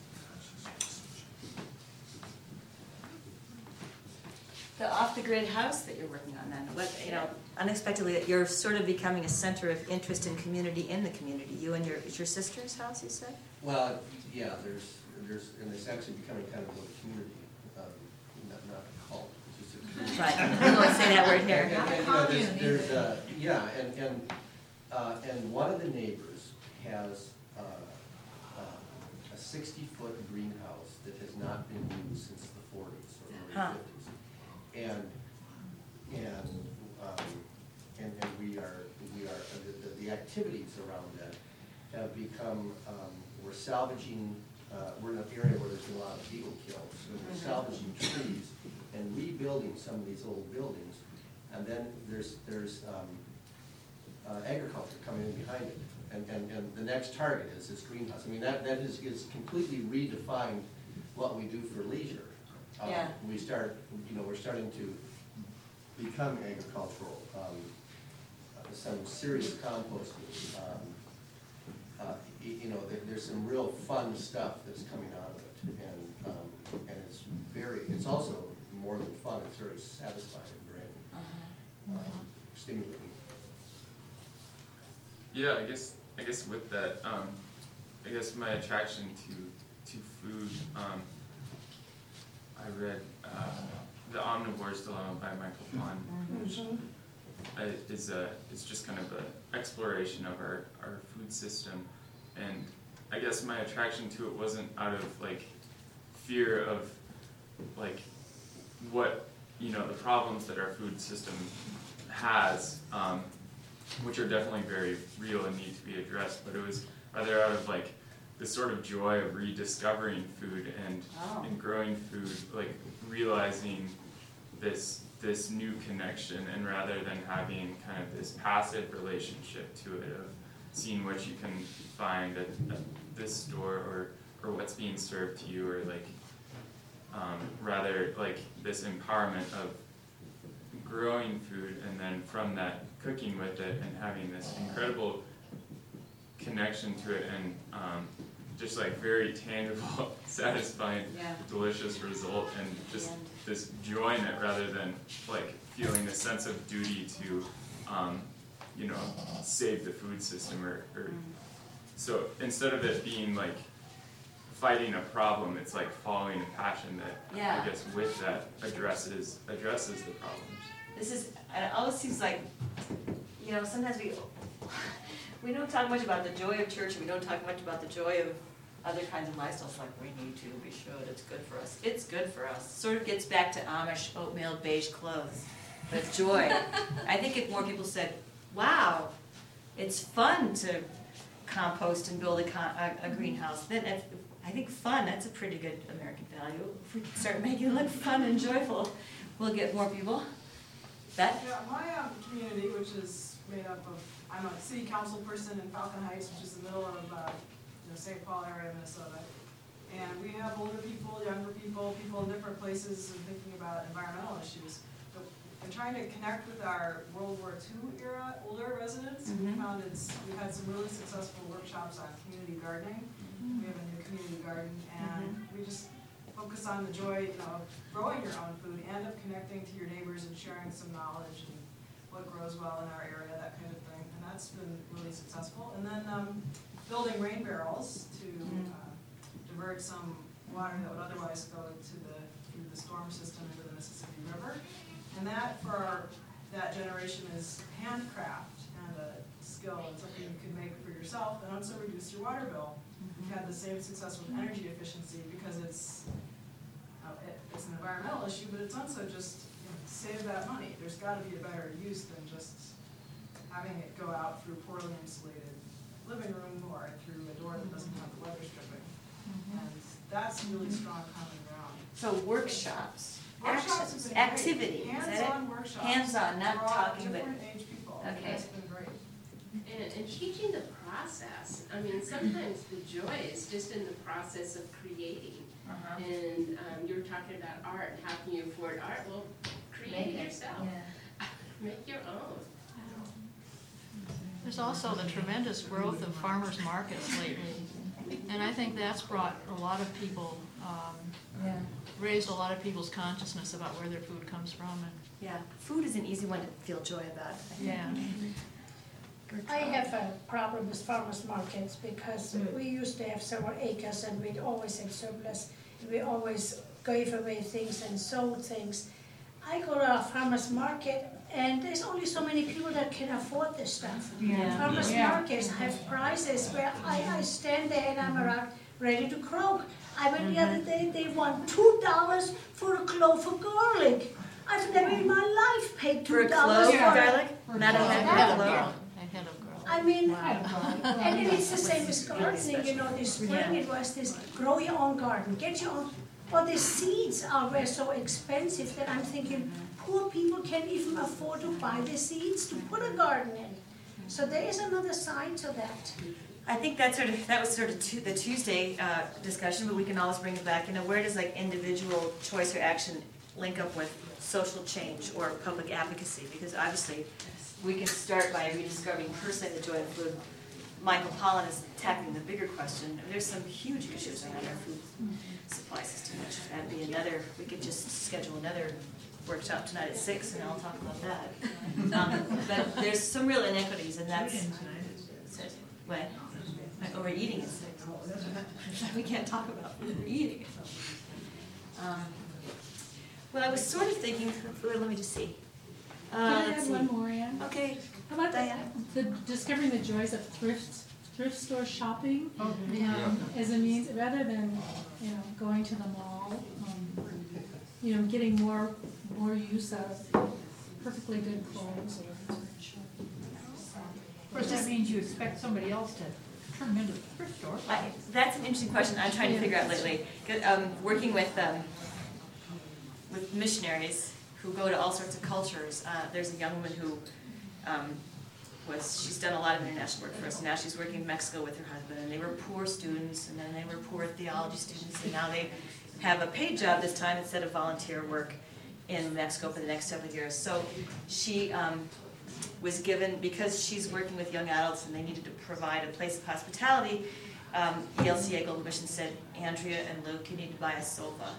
The off-the-grid house that you're working on then, what, you know, unexpectedly, you're sort of becoming a center of interest and community in the community. You and your, is your sister's house, you said? Well, yeah, there's, there's, and it's actually becoming kind of a community, um, not, not a cult, it's just a community. Right, we won't say that word here. And, and, you know, there's, there's, uh, yeah, and, and, uh, and one of the neighbors has, uh, uh, a sixty-foot greenhouse that has not been used since the forties or early Huh. fifties. And, and, um, and, and we are, we are, the, the, the activities around that have become, um, we're salvaging, uh, we're in an area where there's been a lot of beetle kills, so we're salvaging trees and rebuilding some of these old buildings. And then there's, there's, um, uh, agriculture coming in behind it. And, and, and the next target is this greenhouse. I mean, that, that is, is completely redefined what we do for leisure. Um, Yeah. We start, you know, we're starting to become agricultural, um, uh, some serious composting. Um, uh, y- you know, there, there's some real fun stuff that's coming out of it, and um, and it's very, it's also more than fun, it's very satisfying and very Uh-huh. um, stimulating. Yeah, I guess, I guess with that, um, I guess my attraction to, to food, um, I read, uh, The Omnivore's Dilemma by Michael Pollan, which uh, is a, it's just kind of an exploration of our, our food system. And I guess my attraction to it wasn't out of like fear of like what, you know, the problems that our food system has, um, which are definitely very real and need to be addressed, but it was rather out of like this sort of joy of rediscovering food and, Oh. and growing food, like realizing this this new connection, and rather than having kind of this passive relationship to it of seeing what you can find at, at this store or or what's being served to you, or like um, rather like this empowerment of growing food and then from that cooking with it and having this incredible connection to it and um, just like very tangible, satisfying, Yeah. delicious result, and just this joy in it rather than like feeling a sense of duty to, um, you know, save the food system or, or so instead of it being like fighting a problem, it's like following a passion that Yeah. I guess with that addresses addresses the problems. This is, it always seems like, you know, sometimes we, we don't talk much about the joy of church, and we don't talk much about the joy of other kinds of lifestyles, like we need to, we should, it's good for us. It's good for us. Sort of gets back to Amish oatmeal beige clothes, but joy. I think if more people said, wow, it's fun to compost and build a, con- a, a greenhouse, then if, I think fun, that's a pretty good American value. If we can start making it look fun and joyful, we'll get more people. Beth? Yeah, my um, community, which is made up of, I'm a city council person in Falcon Heights, which is the middle of uh, you know, Saint Paul area, Minnesota. And we have older people, younger people, people in different places and thinking about environmental issues. But in trying to connect with our World War Two era older residents, we Mhm. found it's, we've had some really successful workshops on community gardening. We have a new community garden, and we just focus on the joy, you know, of growing your own food and of connecting to your neighbors and sharing some knowledge and what grows well in our area, that kind of thing. And that's been really successful. And then um, building rain barrels to uh, divert some water that would otherwise go to the, through the storm system into the Mississippi River. And that, for our, that generation, is handcraft and a skill and something you can make for yourself and also reduce your water bill. We've had the same success with energy efficiency because it's uh, it, it's an environmental issue, but it's also just, you know, save that money. There's got to be a better use than just having it go out through poorly insulated living room or through a door that doesn't have the weather stripping. And that's really strong common ground. So workshops, Workshops actions, have been great. activities, is that it? Hands-on workshops. Hands-on, not for all talking, but, different age people. okay. That's been great. And, and teaching the process. I mean, sometimes the joy is just in the process of creating. Uh-huh. And um, you were talking about art. How can you afford art? Well, create Make it it, yourself. yeah. Make your own. There's also the tremendous growth of farmers markets lately. And I think that's brought a lot of people, um, Yeah. raised a lot of people's consciousness about where their food comes from and. Yeah, food is an easy one to feel joy about. I think. Yeah. I have a problem with farmers markets because we used to have several acres and we'd always had surplus. We always gave away things and sold things. I go to a farmers market and there's only so many people that can afford this stuff. Yeah. Farmers Yeah. markets have prices where I, I stand there and I'm around ready to croak. I went the other day, they want two dollars for a clove of garlic. I've never in my life paid For a two dollars clove for of it. garlic? Not a head of garlic? A head of garlic. I mean, and it is the same as gardening, you know, this spring it was this, grow your own garden, get your own, well, the seeds are were so expensive that I'm thinking, poor people can't even afford to buy the seeds to put a garden in. So there is another side to that. I think that sort of, that was sort of tu- the Tuesday uh, discussion, but we can always bring it back. You know, where does like individual choice or action link up with social change or public advocacy? Because obviously, we can start by rediscovering personally the joy of food, Michael Pollan is tackling the bigger question. There's some huge issues around our food supply system, which that'd be another, we could just schedule another workshop tonight at six and I'll talk about that. Um, but there's some real inequities and that's, what? Oh, we're eating at six. We can't talk about food, we're eating. Um, well, I was sort of thinking, let me just see. Uh, Can I let's add see. one more, Ann? Okay. How about Diana? the, the discovering the joys of thrift, thrift store shopping, Oh, um, as a means, rather than, you know, going to the mall, um, you know, getting more, more use out of perfectly good clothes or. Of course, that means you expect somebody else to turn them into the thrift store. I, that's an interesting question I'm trying to figure out lately. Good, Um, working with, um, with missionaries who go to all sorts of cultures. Uh, there's a young woman who um, was, she's done a lot of international work for us. Now she's working in Mexico with her husband, and they were poor students, and then they were poor theology students, and now they have a paid job this time instead of volunteer work in Mexico for the next several years. So she um, was given, because she's working with young adults and they needed to provide a place of hospitality, um, E L C A Global Mission said, Andrea and Luke, you need to buy a sofa.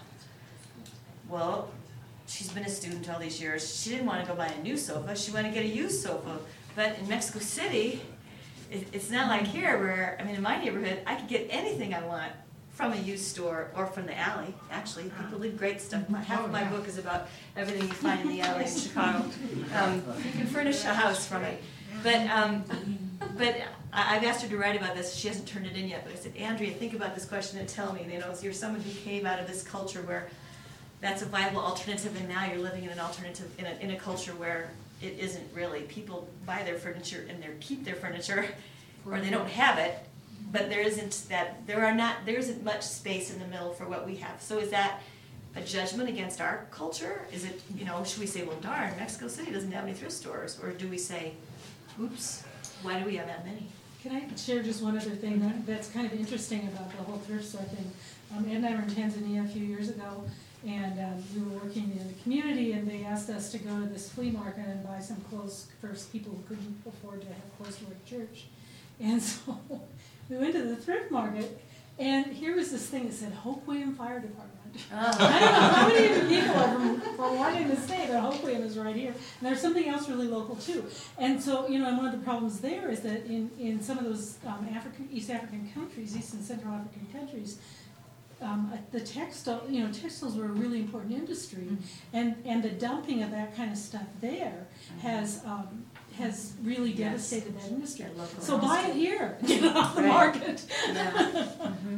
Well, she's been a student all these years. She didn't want to go buy a new sofa. She wanted to get a used sofa. But in Mexico City, it, it's not like here where, I mean, in my neighborhood, I could get anything I want from a used store or from the alley. Actually, people leave great stuff. My, half of my book is about everything you find in the alley in Chicago. Um, you can furnish a house from it. But um, but I, I've asked her to write about this. She hasn't turned it in yet. But I said, Andrea, think about this question and tell me. You know, you're someone who came out of this culture where that's a viable alternative, and now you're living in an alternative, in a, in a culture where it isn't really. People buy their furniture and they keep their furniture, or they don't have it, but there isn't that, there are not, there isn't much space in the middle for what we have. So is that a judgment against our culture? Is it, you know, should we say, well, darn, Mexico City doesn't have any thrift stores? Or do we say, oops, why do we have that many? Can I share just one other thing that, that's kind of interesting about the whole thrift store thing? Um, Ed and I were in Tanzania a few years ago, and um, we were working in the community, and they asked us to go to this flea market and buy some clothes for people who couldn't afford to have clothes to wear to church. And so we went to the thrift market, and here was this thing that said Hope William Fire Department. Oh. I don't know how many people are from, from Washington State, but Hope William is right here. And there's something else really local too. And so, you know, and one of the problems there is that in, in some of those um, African, East African countries, East and Central African countries, Um, the textile, you know, textiles were a really important industry, mm-hmm. and, and the dumping of that kind of stuff there mm-hmm. has um, has really yes. devastated that industry. So industry. Buy it here, get it off the right. market. Yeah. mm-hmm.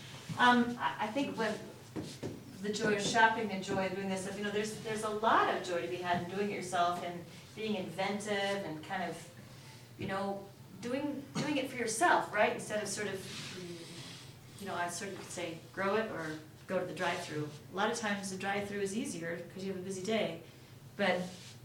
um, I, I think when the joy of shopping and joy of doing this stuff, you know, there's there's a lot of joy to be had in doing it yourself and being inventive and kind of, you know, doing doing it for yourself, right? Instead of sort of, you know, I sort of could say, grow it or go to the drive-through. A lot of times the drive-through is easier because you have a busy day, but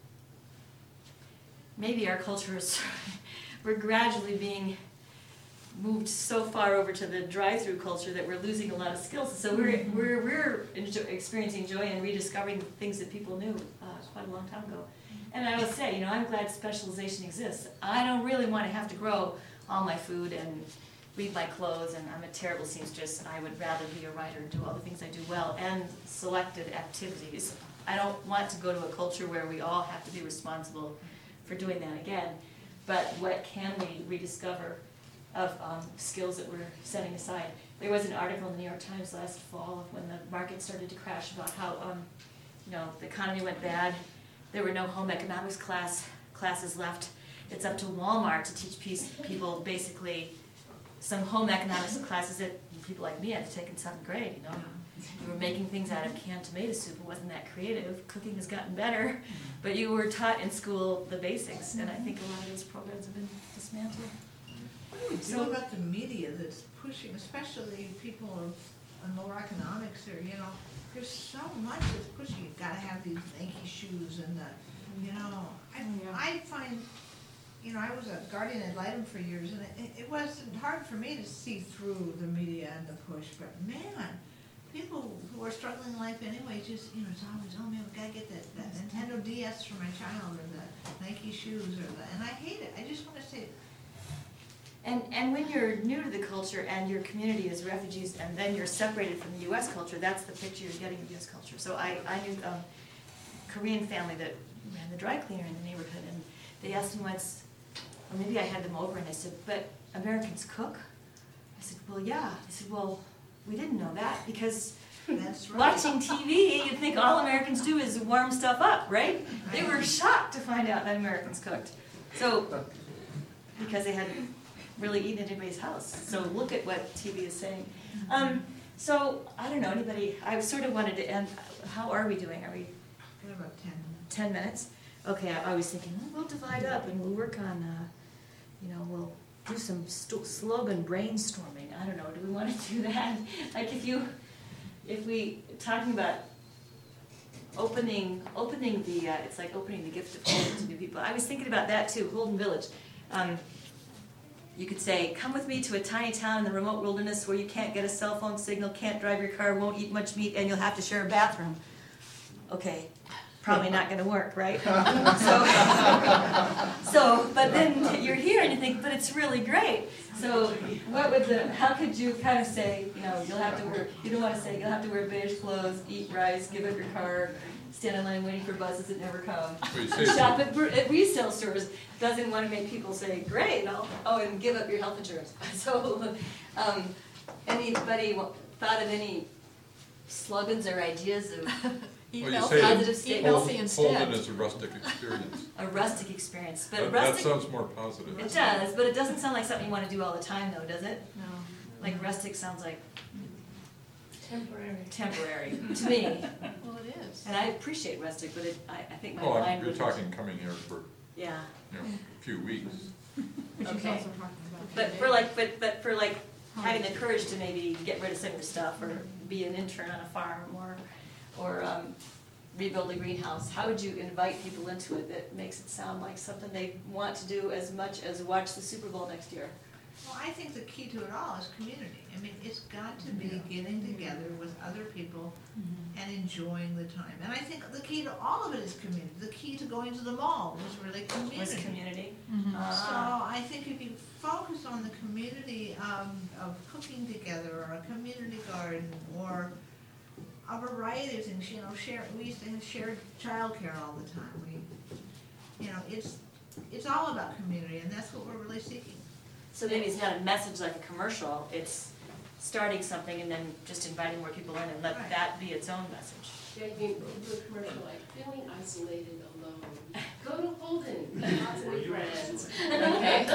maybe our culture is, we're gradually being moved so far over to the drive-through culture that we're losing a lot of skills. So we're mm-hmm. we're we're enjo- experiencing joy and rediscovering things that people knew uh, quite a long time ago. And I would say, you know, I'm glad specialization exists. I don't really want to have to grow all my food and weave my clothes, and I'm a terrible seamstress. I would rather be a writer and do all the things I do well, and selected activities. I don't want to go to a culture where we all have to be responsible for doing that again. But what can we rediscover of um, skills that we're setting aside? There was an article in the New York Times last fall when the market started to crash about how um, you know, the economy went bad. There were no home economics class classes left. It's up to Walmart to teach piece, people basically some home economics classes that people like me had to take in seventh grade, you know. You were making things out of canned tomato soup. It wasn't that creative. Cooking has gotten better, but you were taught in school the basics, and I think a lot of those programs have been dismantled. What do we do so, about the media that's pushing, especially people of on lower economics, or, you know, there's so much that's pushing, you've gotta have these Nike shoes and the, you know, I, I find, you know, I was a guardian ad litem for years, and it, it wasn't hard for me to see through the media and the push, but man, people who are struggling in life anyway, just, you know, it's always, oh man, we gotta get that, that Nintendo D S for my child, or the Nike shoes, or the, and I hate it. I just wanna say, And, and when you're new to the culture and your community is refugees and then you're separated from the U S culture, that's the picture you're getting of U S culture. So I, I knew a Korean family that ran the dry cleaner in the neighborhood, and they asked me once, or maybe I had them over, and I said, but Americans cook? I said, well, yeah. They said, well, we didn't know that because That's right. watching T V, you'd think all Americans do is warm stuff up, right? They were shocked to find out that Americans cooked. So, because they hadn't really eaten at anybody's house. So look at what T V is saying. Um, so, I don't know, anybody, I sort of wanted to end, how are we doing? Are we Got about ten minutes. ten minutes? Okay, I, I was thinking, well, we'll divide up and we'll work on, uh, you know, we'll do some st- slogan brainstorming. I don't know, do we want to do that? Like if you, if we, talking about opening, opening the, uh, it's like opening the gift of Holden to new people. I was thinking about that too, Holden Village. Um, you could say, come with me to a tiny town in the remote wilderness where you can't get a cell phone signal, can't drive your car, won't eat much meat, and you'll have to share a bathroom. Okay, probably not gonna work, right? So, so, but then you're here and you think, but it's really great. So what would the, how could you kind of say, you know, you'll have to wear, you don't want to say, you'll have to wear beige clothes, eat rice, give up your car, stand in line waiting for buses that never come. Shop at, at resale stores. Doesn't want to make people say, great, I'll, oh, and give up your health insurance. So, um, anybody thought of any slogans or ideas of Eat Well, you healthy, say eat that healthy Holden- instead. Holden is a rustic experience. a rustic experience? But That, that rustic, sounds more positive. it does, but it doesn't sound like something you want to do all the time, though, does it? No. Like rustic sounds like Temporary. temporary to me. Well, it is. And I appreciate rustic, but it, I, I think my Well, mind you're would. talking coming here for, Yeah. you know, a few weeks. Okay. But for like, but, but for like having the courage to maybe get rid of some of the stuff or be an intern on a farm or, or um, rebuild a greenhouse, how would you invite people into it that makes it sound like something they want to do as much as watch the Super Bowl next year? Well, I think the key to it all is community. I mean, it's got to be getting together with other people and enjoying the time. And I think the key to all of it is community. The key to going to the mall was really community. Was community? So Ah. I think if you focus on the community um, of cooking together, or a community garden, or a variety of things, you know, share, we used to have shared childcare all the time. We, you know, it's, it's all about community, and that's what we're really seeking. So maybe it's not a message like a commercial, it's starting something and then just inviting more people in and let Right. that be its own message. Yeah, you can do a commercial like, feeling isolated, alone, go to Holden, meet lots of new friends. Okay.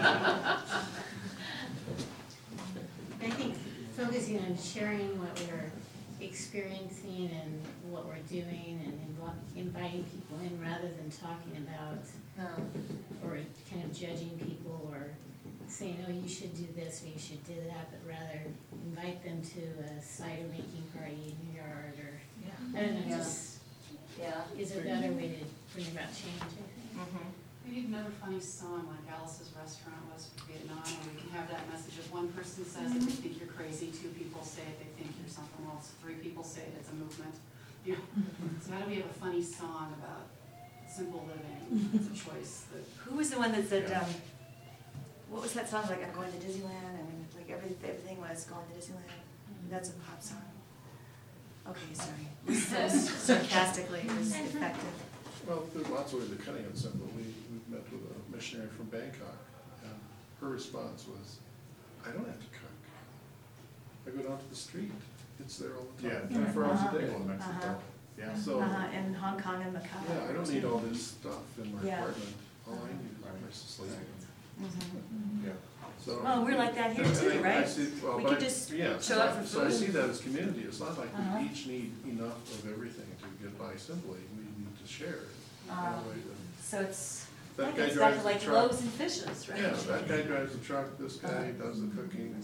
I think focusing on sharing what we're experiencing and what we're doing and invi- inviting people in rather than talking about Um, or kind of judging people or saying, oh, you should do this or you should do that, but rather invite them to a cider making party in your yard or, I don't know, Yeah. just Yeah. is a better way to bring about change, I think. Mhm. We need another funny song like Alice's Restaurant was for Vietnam, and we can have that message. If one person says it, they think you're crazy, two people say it, they think you're something else, three people say it, it's a movement. You know, so how do we have a funny song about simple living? It's a choice that. Who was the one that said, Yeah. um, what was that song, like I'm going to Disneyland, and like every, everything was going to Disneyland? That's a pop song. Okay, sorry. This is sarcastically, it was effective. Well, there's lots of ways of cutting it simple. We, we met with a missionary from Bangkok, and her response was, I don't have to cook. I go down to the street, it's there all the time, Yeah, twenty-four hours Uh-huh. a day. Uh-huh. Yeah. So, Uh-huh, in Hong Kong and Macau. yeah, I don't need all this stuff in my Yeah. apartment. All I need is a place to sleep. Mhm. Yeah. So. Well, we're like that here and I- too, I right? see- well, We but could I- just yeah, show so up I- for So I food. see that as community. It's not like Uh-huh. we each need enough of everything to get by simply. We need to share it. in a Um, way that- So it's, That that guy gets back drives to the like truck. loaves and fishes, right? Yeah, that guy drives the truck, this guy does the cooking.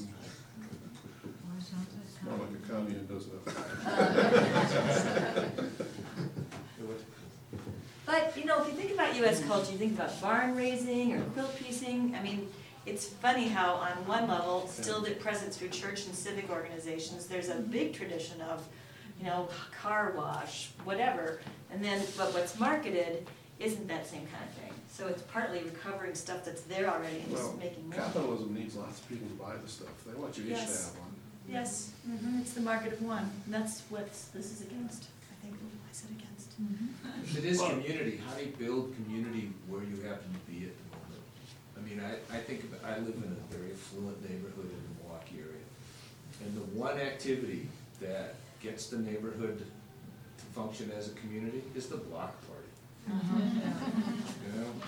More like a commune, doesn't it? But, you know, if you think about U S culture, you think about barn raising or quilt piecing. I mean, it's funny how on one level, still present through church and civic organizations, there's a big tradition of, you know, car wash, whatever. And then, but what's marketed isn't that same kind of thing. So it's partly recovering stuff that's there already and Well, just making more. capitalism needs lots of people to buy the stuff. They want you each to Yes. have one. Yes, mhm, it's the market of one, and that's what this is against, I think, I said against. If it is community, how do you build community where you happen to be at the moment? I mean, I, I think, of- I live in a very affluent neighborhood in the Milwaukee area. And the one activity that gets the neighborhood to function as a community is the block party. You know?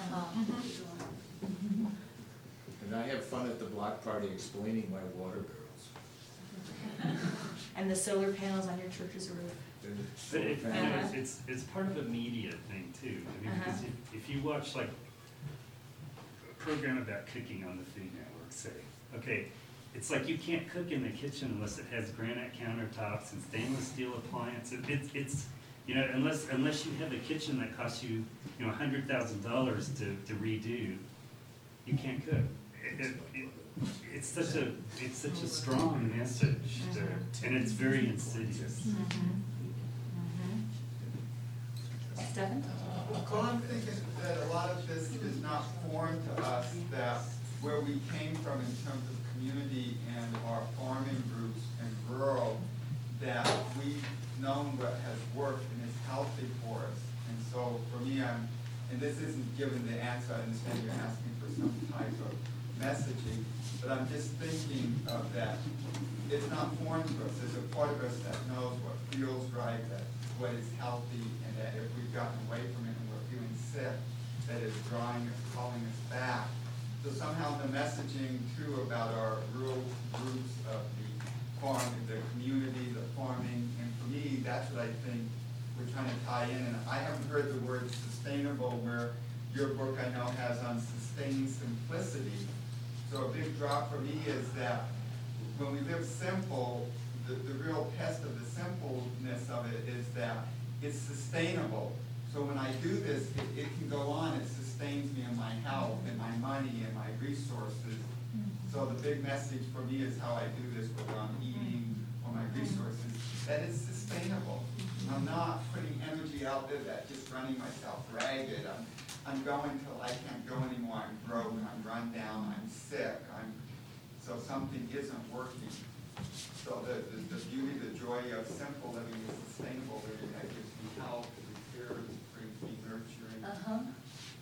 And I have fun at the block party explaining my water barrels. And the solar panels on your church's roof. And the But solar it, you know, panels. it's, it's, it's part of a media thing too. I mean, because Uh-huh. if, if you watch like a program about cooking on the Food Network, say, okay, it's like you can't cook in the kitchen unless it has granite countertops and stainless steel appliances. It, it's, it's, you know, unless, unless you have a kitchen that costs you, you know, a hundred thousand dollars to, to redo, you can't cook. It, it, it, it's such a, it's such a strong message to, and it's very insidious. Stephen? Well, I'm thinking that a lot of this is not foreign to us, that where we came from in terms of community and our farming groups and rural, that we've known what has worked and is healthy for us. And so for me, I'm, and this isn't given the answer, I understand you're asking for some type of messaging, but I'm just thinking of that. It's not foreign to us. There's a part of us that knows what feels right, that what is healthy, and that if we've gotten away from it and we're feeling sick, that it's drawing us, calling us back. So somehow the messaging too about our rural groups of the farm, the community, the farming, and for me, that's what I think we're trying to tie in. And I haven't heard the word sustainable, where your book I know has on sustaining simplicity. So a big drop for me is that when we live simple, the, the real test of the simpleness of it is that it's sustainable. So when I do this, it, it can go on, it sustains me in my health and my money and my resources. So the big message for me is how I do this, whether I'm eating or my resources, that it's sustainable. I'm not putting energy out there that just running myself ragged. I'm, I'm going till I can't go anymore. I'm broke, I'm run down, I'm sick. I'm, so something isn't working. So the, the, the beauty, the joy of simple living is sustainable living. That gives me health, it repairs, it brings me nurturing. Uh-huh.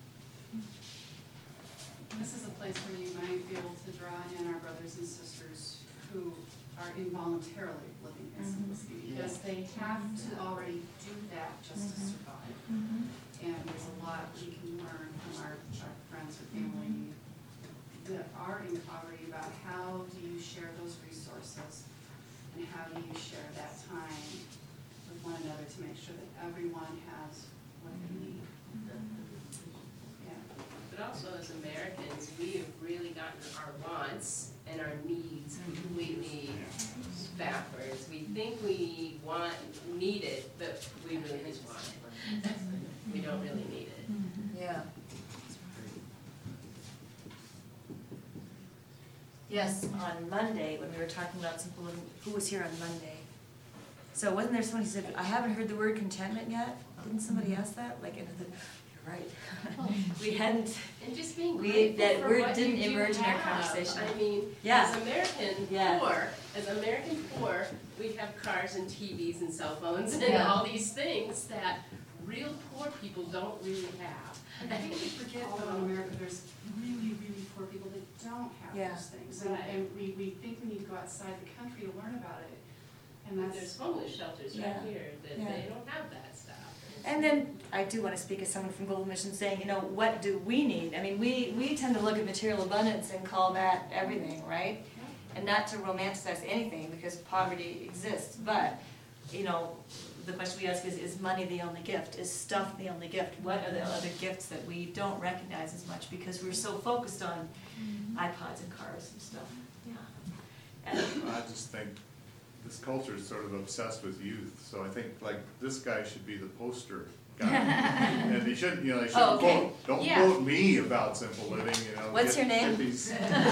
This is a place where you might be able to draw in our brothers and sisters who are involuntarily living in simplicity, because they have to already do that just to survive. And there's a lot we can learn from our, our friends or family that are in poverty about how do you share those resources and how do you share that time with one another to make sure that everyone has what they need. Yeah. But also as Americans, we have really gotten our wants and our needs completely backwards. We think we want, need it, but we really just want it. We don't really need it. Yeah. Yes, on Monday, when we were talking about simple living, who was here on Monday? So wasn't there someone who said, I haven't heard the word contentment yet? Didn't somebody ask that? Like, and the, you're right. We hadn't, And just being we, grateful that for word what didn't you do emerge in our have. conversation. I mean, Yeah. as American Yeah. poor, as American poor, we have cars and T Vs and cell phones and Yeah. all these things that real poor people don't really have. I think we forget though in America, there's really, really poor people that don't have Yeah. those things. And, and we, we think we need to go outside the country to learn about it. And But that's. there's homeless shelters right Yeah. here that Yeah. they don't have that stuff. And then I do want to speak as someone from Global Mission saying, you know, what do we need? I mean, we, we tend to look at material abundance and call that everything, right? And not to romanticize anything because poverty exists. But, you know, the question we ask is, is money the only gift? Is stuff the only gift? What are the other gifts that we don't recognize as much because we're so focused on iPods and cars and stuff? Yeah. And I just think this culture is sort of obsessed with youth, so I think like this guy should be the poster guy. And he shouldn't, you know, he Oh, shouldn't okay. quote, don't Yeah. quote me about simple living, you know. What's get- your name? get these-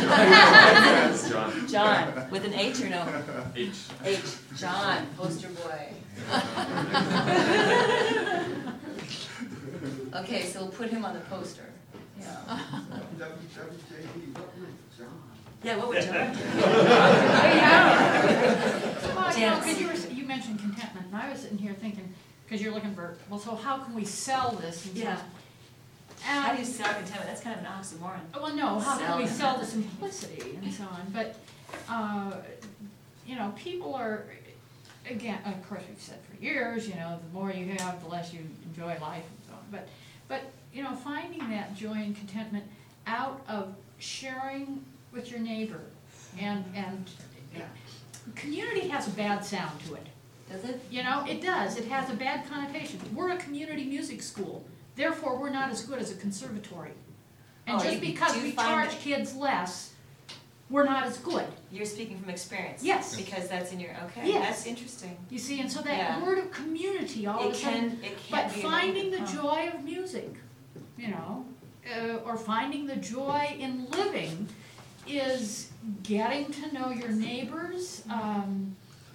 John. John, with an H or no? H. H, John, poster boy. Okay, so we'll put him on the poster. W W J D, what would John? Yeah, what would John do? Well, you know, Janice. because you were, you mentioned contentment, and I was sitting here thinking, because you're looking for, well, so how can we sell this? And so- Yeah. And How do you sell contentment? That's kind of an oxymoron. Well, no, how can we Sell. sell the simplicity and so on, but, uh, you know, people are, again, of course, we've said for years, you know, the more you have, the less you enjoy life and so on, but, but, you know, finding that joy and contentment out of sharing with your neighbor, and, and community has a bad sound to it. Does it? You know, it does, it has a bad connotation. We're a community music school, therefore, we're not as good as a conservatory. And Oh, just you- because do you we find charge that- kids less, we're not as good. You're speaking from experience? Yes. Because that's in your, okay, Yes. that's interesting. You see, and so Yeah. that word of community all of It a sudden, can, it can but be. a finding the negative, huh? joy of music, you know, uh, or finding the joy in living is getting to know your neighbors, um,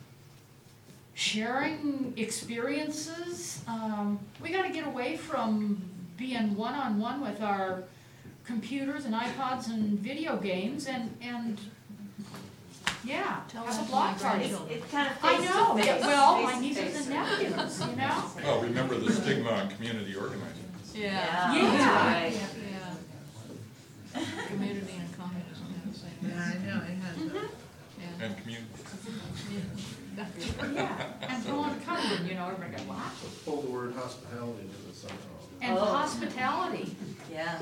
sharing experiences. Um, we gotta get away from being one-on-one with our computers and iPods and video games and, and, yeah, Tell have that a to block my party. grandchildren. It's kind of I face to know, face, yeah, well, face my to nieces face. and nephews, you know? Well, remember the stigma on community organizing. Yeah. Yeah. Right. Yeah. Community and communism, yeah, Yeah, I know, it has. Mhm. Yeah. And community. Yeah, and go on Cumberland, you know, everybody goes, what? Pull the word hospitality into this somehow. And Oh. hospitality. Yeah.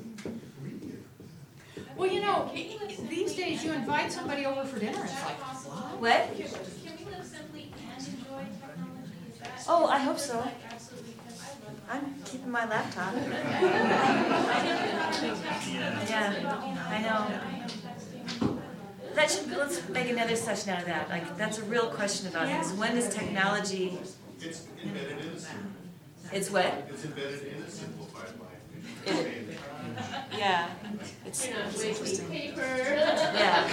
Well, you know, these days you invite somebody over for dinner, it's like, what? What? Can we live simply and enjoy technology? Is that? Oh, I hope so. Like, absolutely, because I love it. I'm keeping my laptop. Yeah, I know. That should, let's make another session out of that. Like, that's a real question about this. When does technology, It's embedded in a symbol. it's what? It's embedded in a simplified life. It- Yeah, it's, You're not it's wasting interesting. paper. Yeah,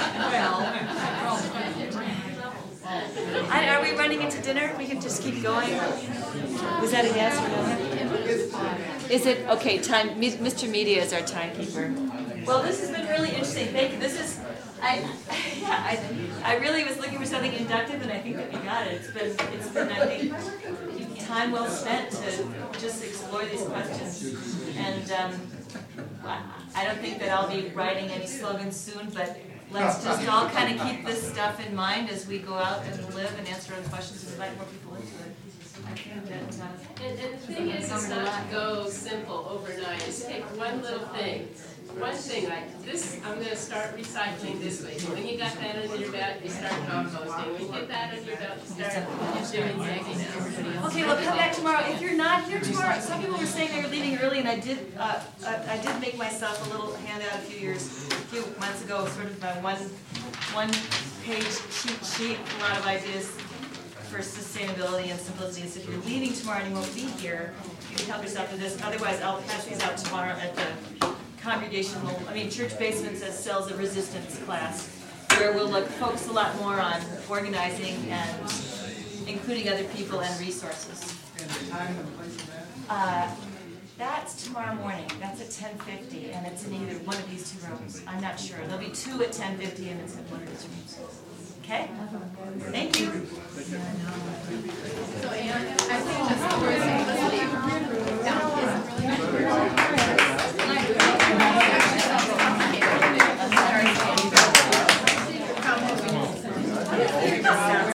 I, are we running into dinner? We can just keep going? Was that a yes or no? Is it, okay, time, Mi- Mister Media is our timekeeper. Well, this has been really interesting, thank you. This is, I, yeah, I, I really was looking for something inductive and I think that we got it. It's been, it's been, I think, time well spent to just explore these questions. And, um, I- I don't think that I'll be writing any slogans soon, but let's just all kind of keep this stuff in mind as we go out and live and answer other questions and invite more people into it. I think that, uh, And, and the thing is, it's not to go simple overnight, it's take one little thing, one thing, like this, I'm gonna start recycling this way. When you got that under your belt, you start composting, when you get that under your belt, you start doing something else. Okay, well, come back tomorrow. If you're not here tomorrow, some people were saying they were leaving early, and I did, uh, I I did make myself a little handout a few years, a few months ago, sort of my one, one-page cheat sheet, a lot of ideas for sustainability and simplicity. So if you're leaving tomorrow and you won't be here, you can help yourself with this. Otherwise, I'll pass these out tomorrow at the congregational, I mean, church basements as cells of resistance class, where we'll look, focus a lot more on organizing and including other people and resources. And the time and place of that? Uh, that's tomorrow morning, that's at ten fifty, and it's in either one of these two rooms, I'm not sure. There'll be two at ten fifty and it's in one of these rooms. Okay? Thank you.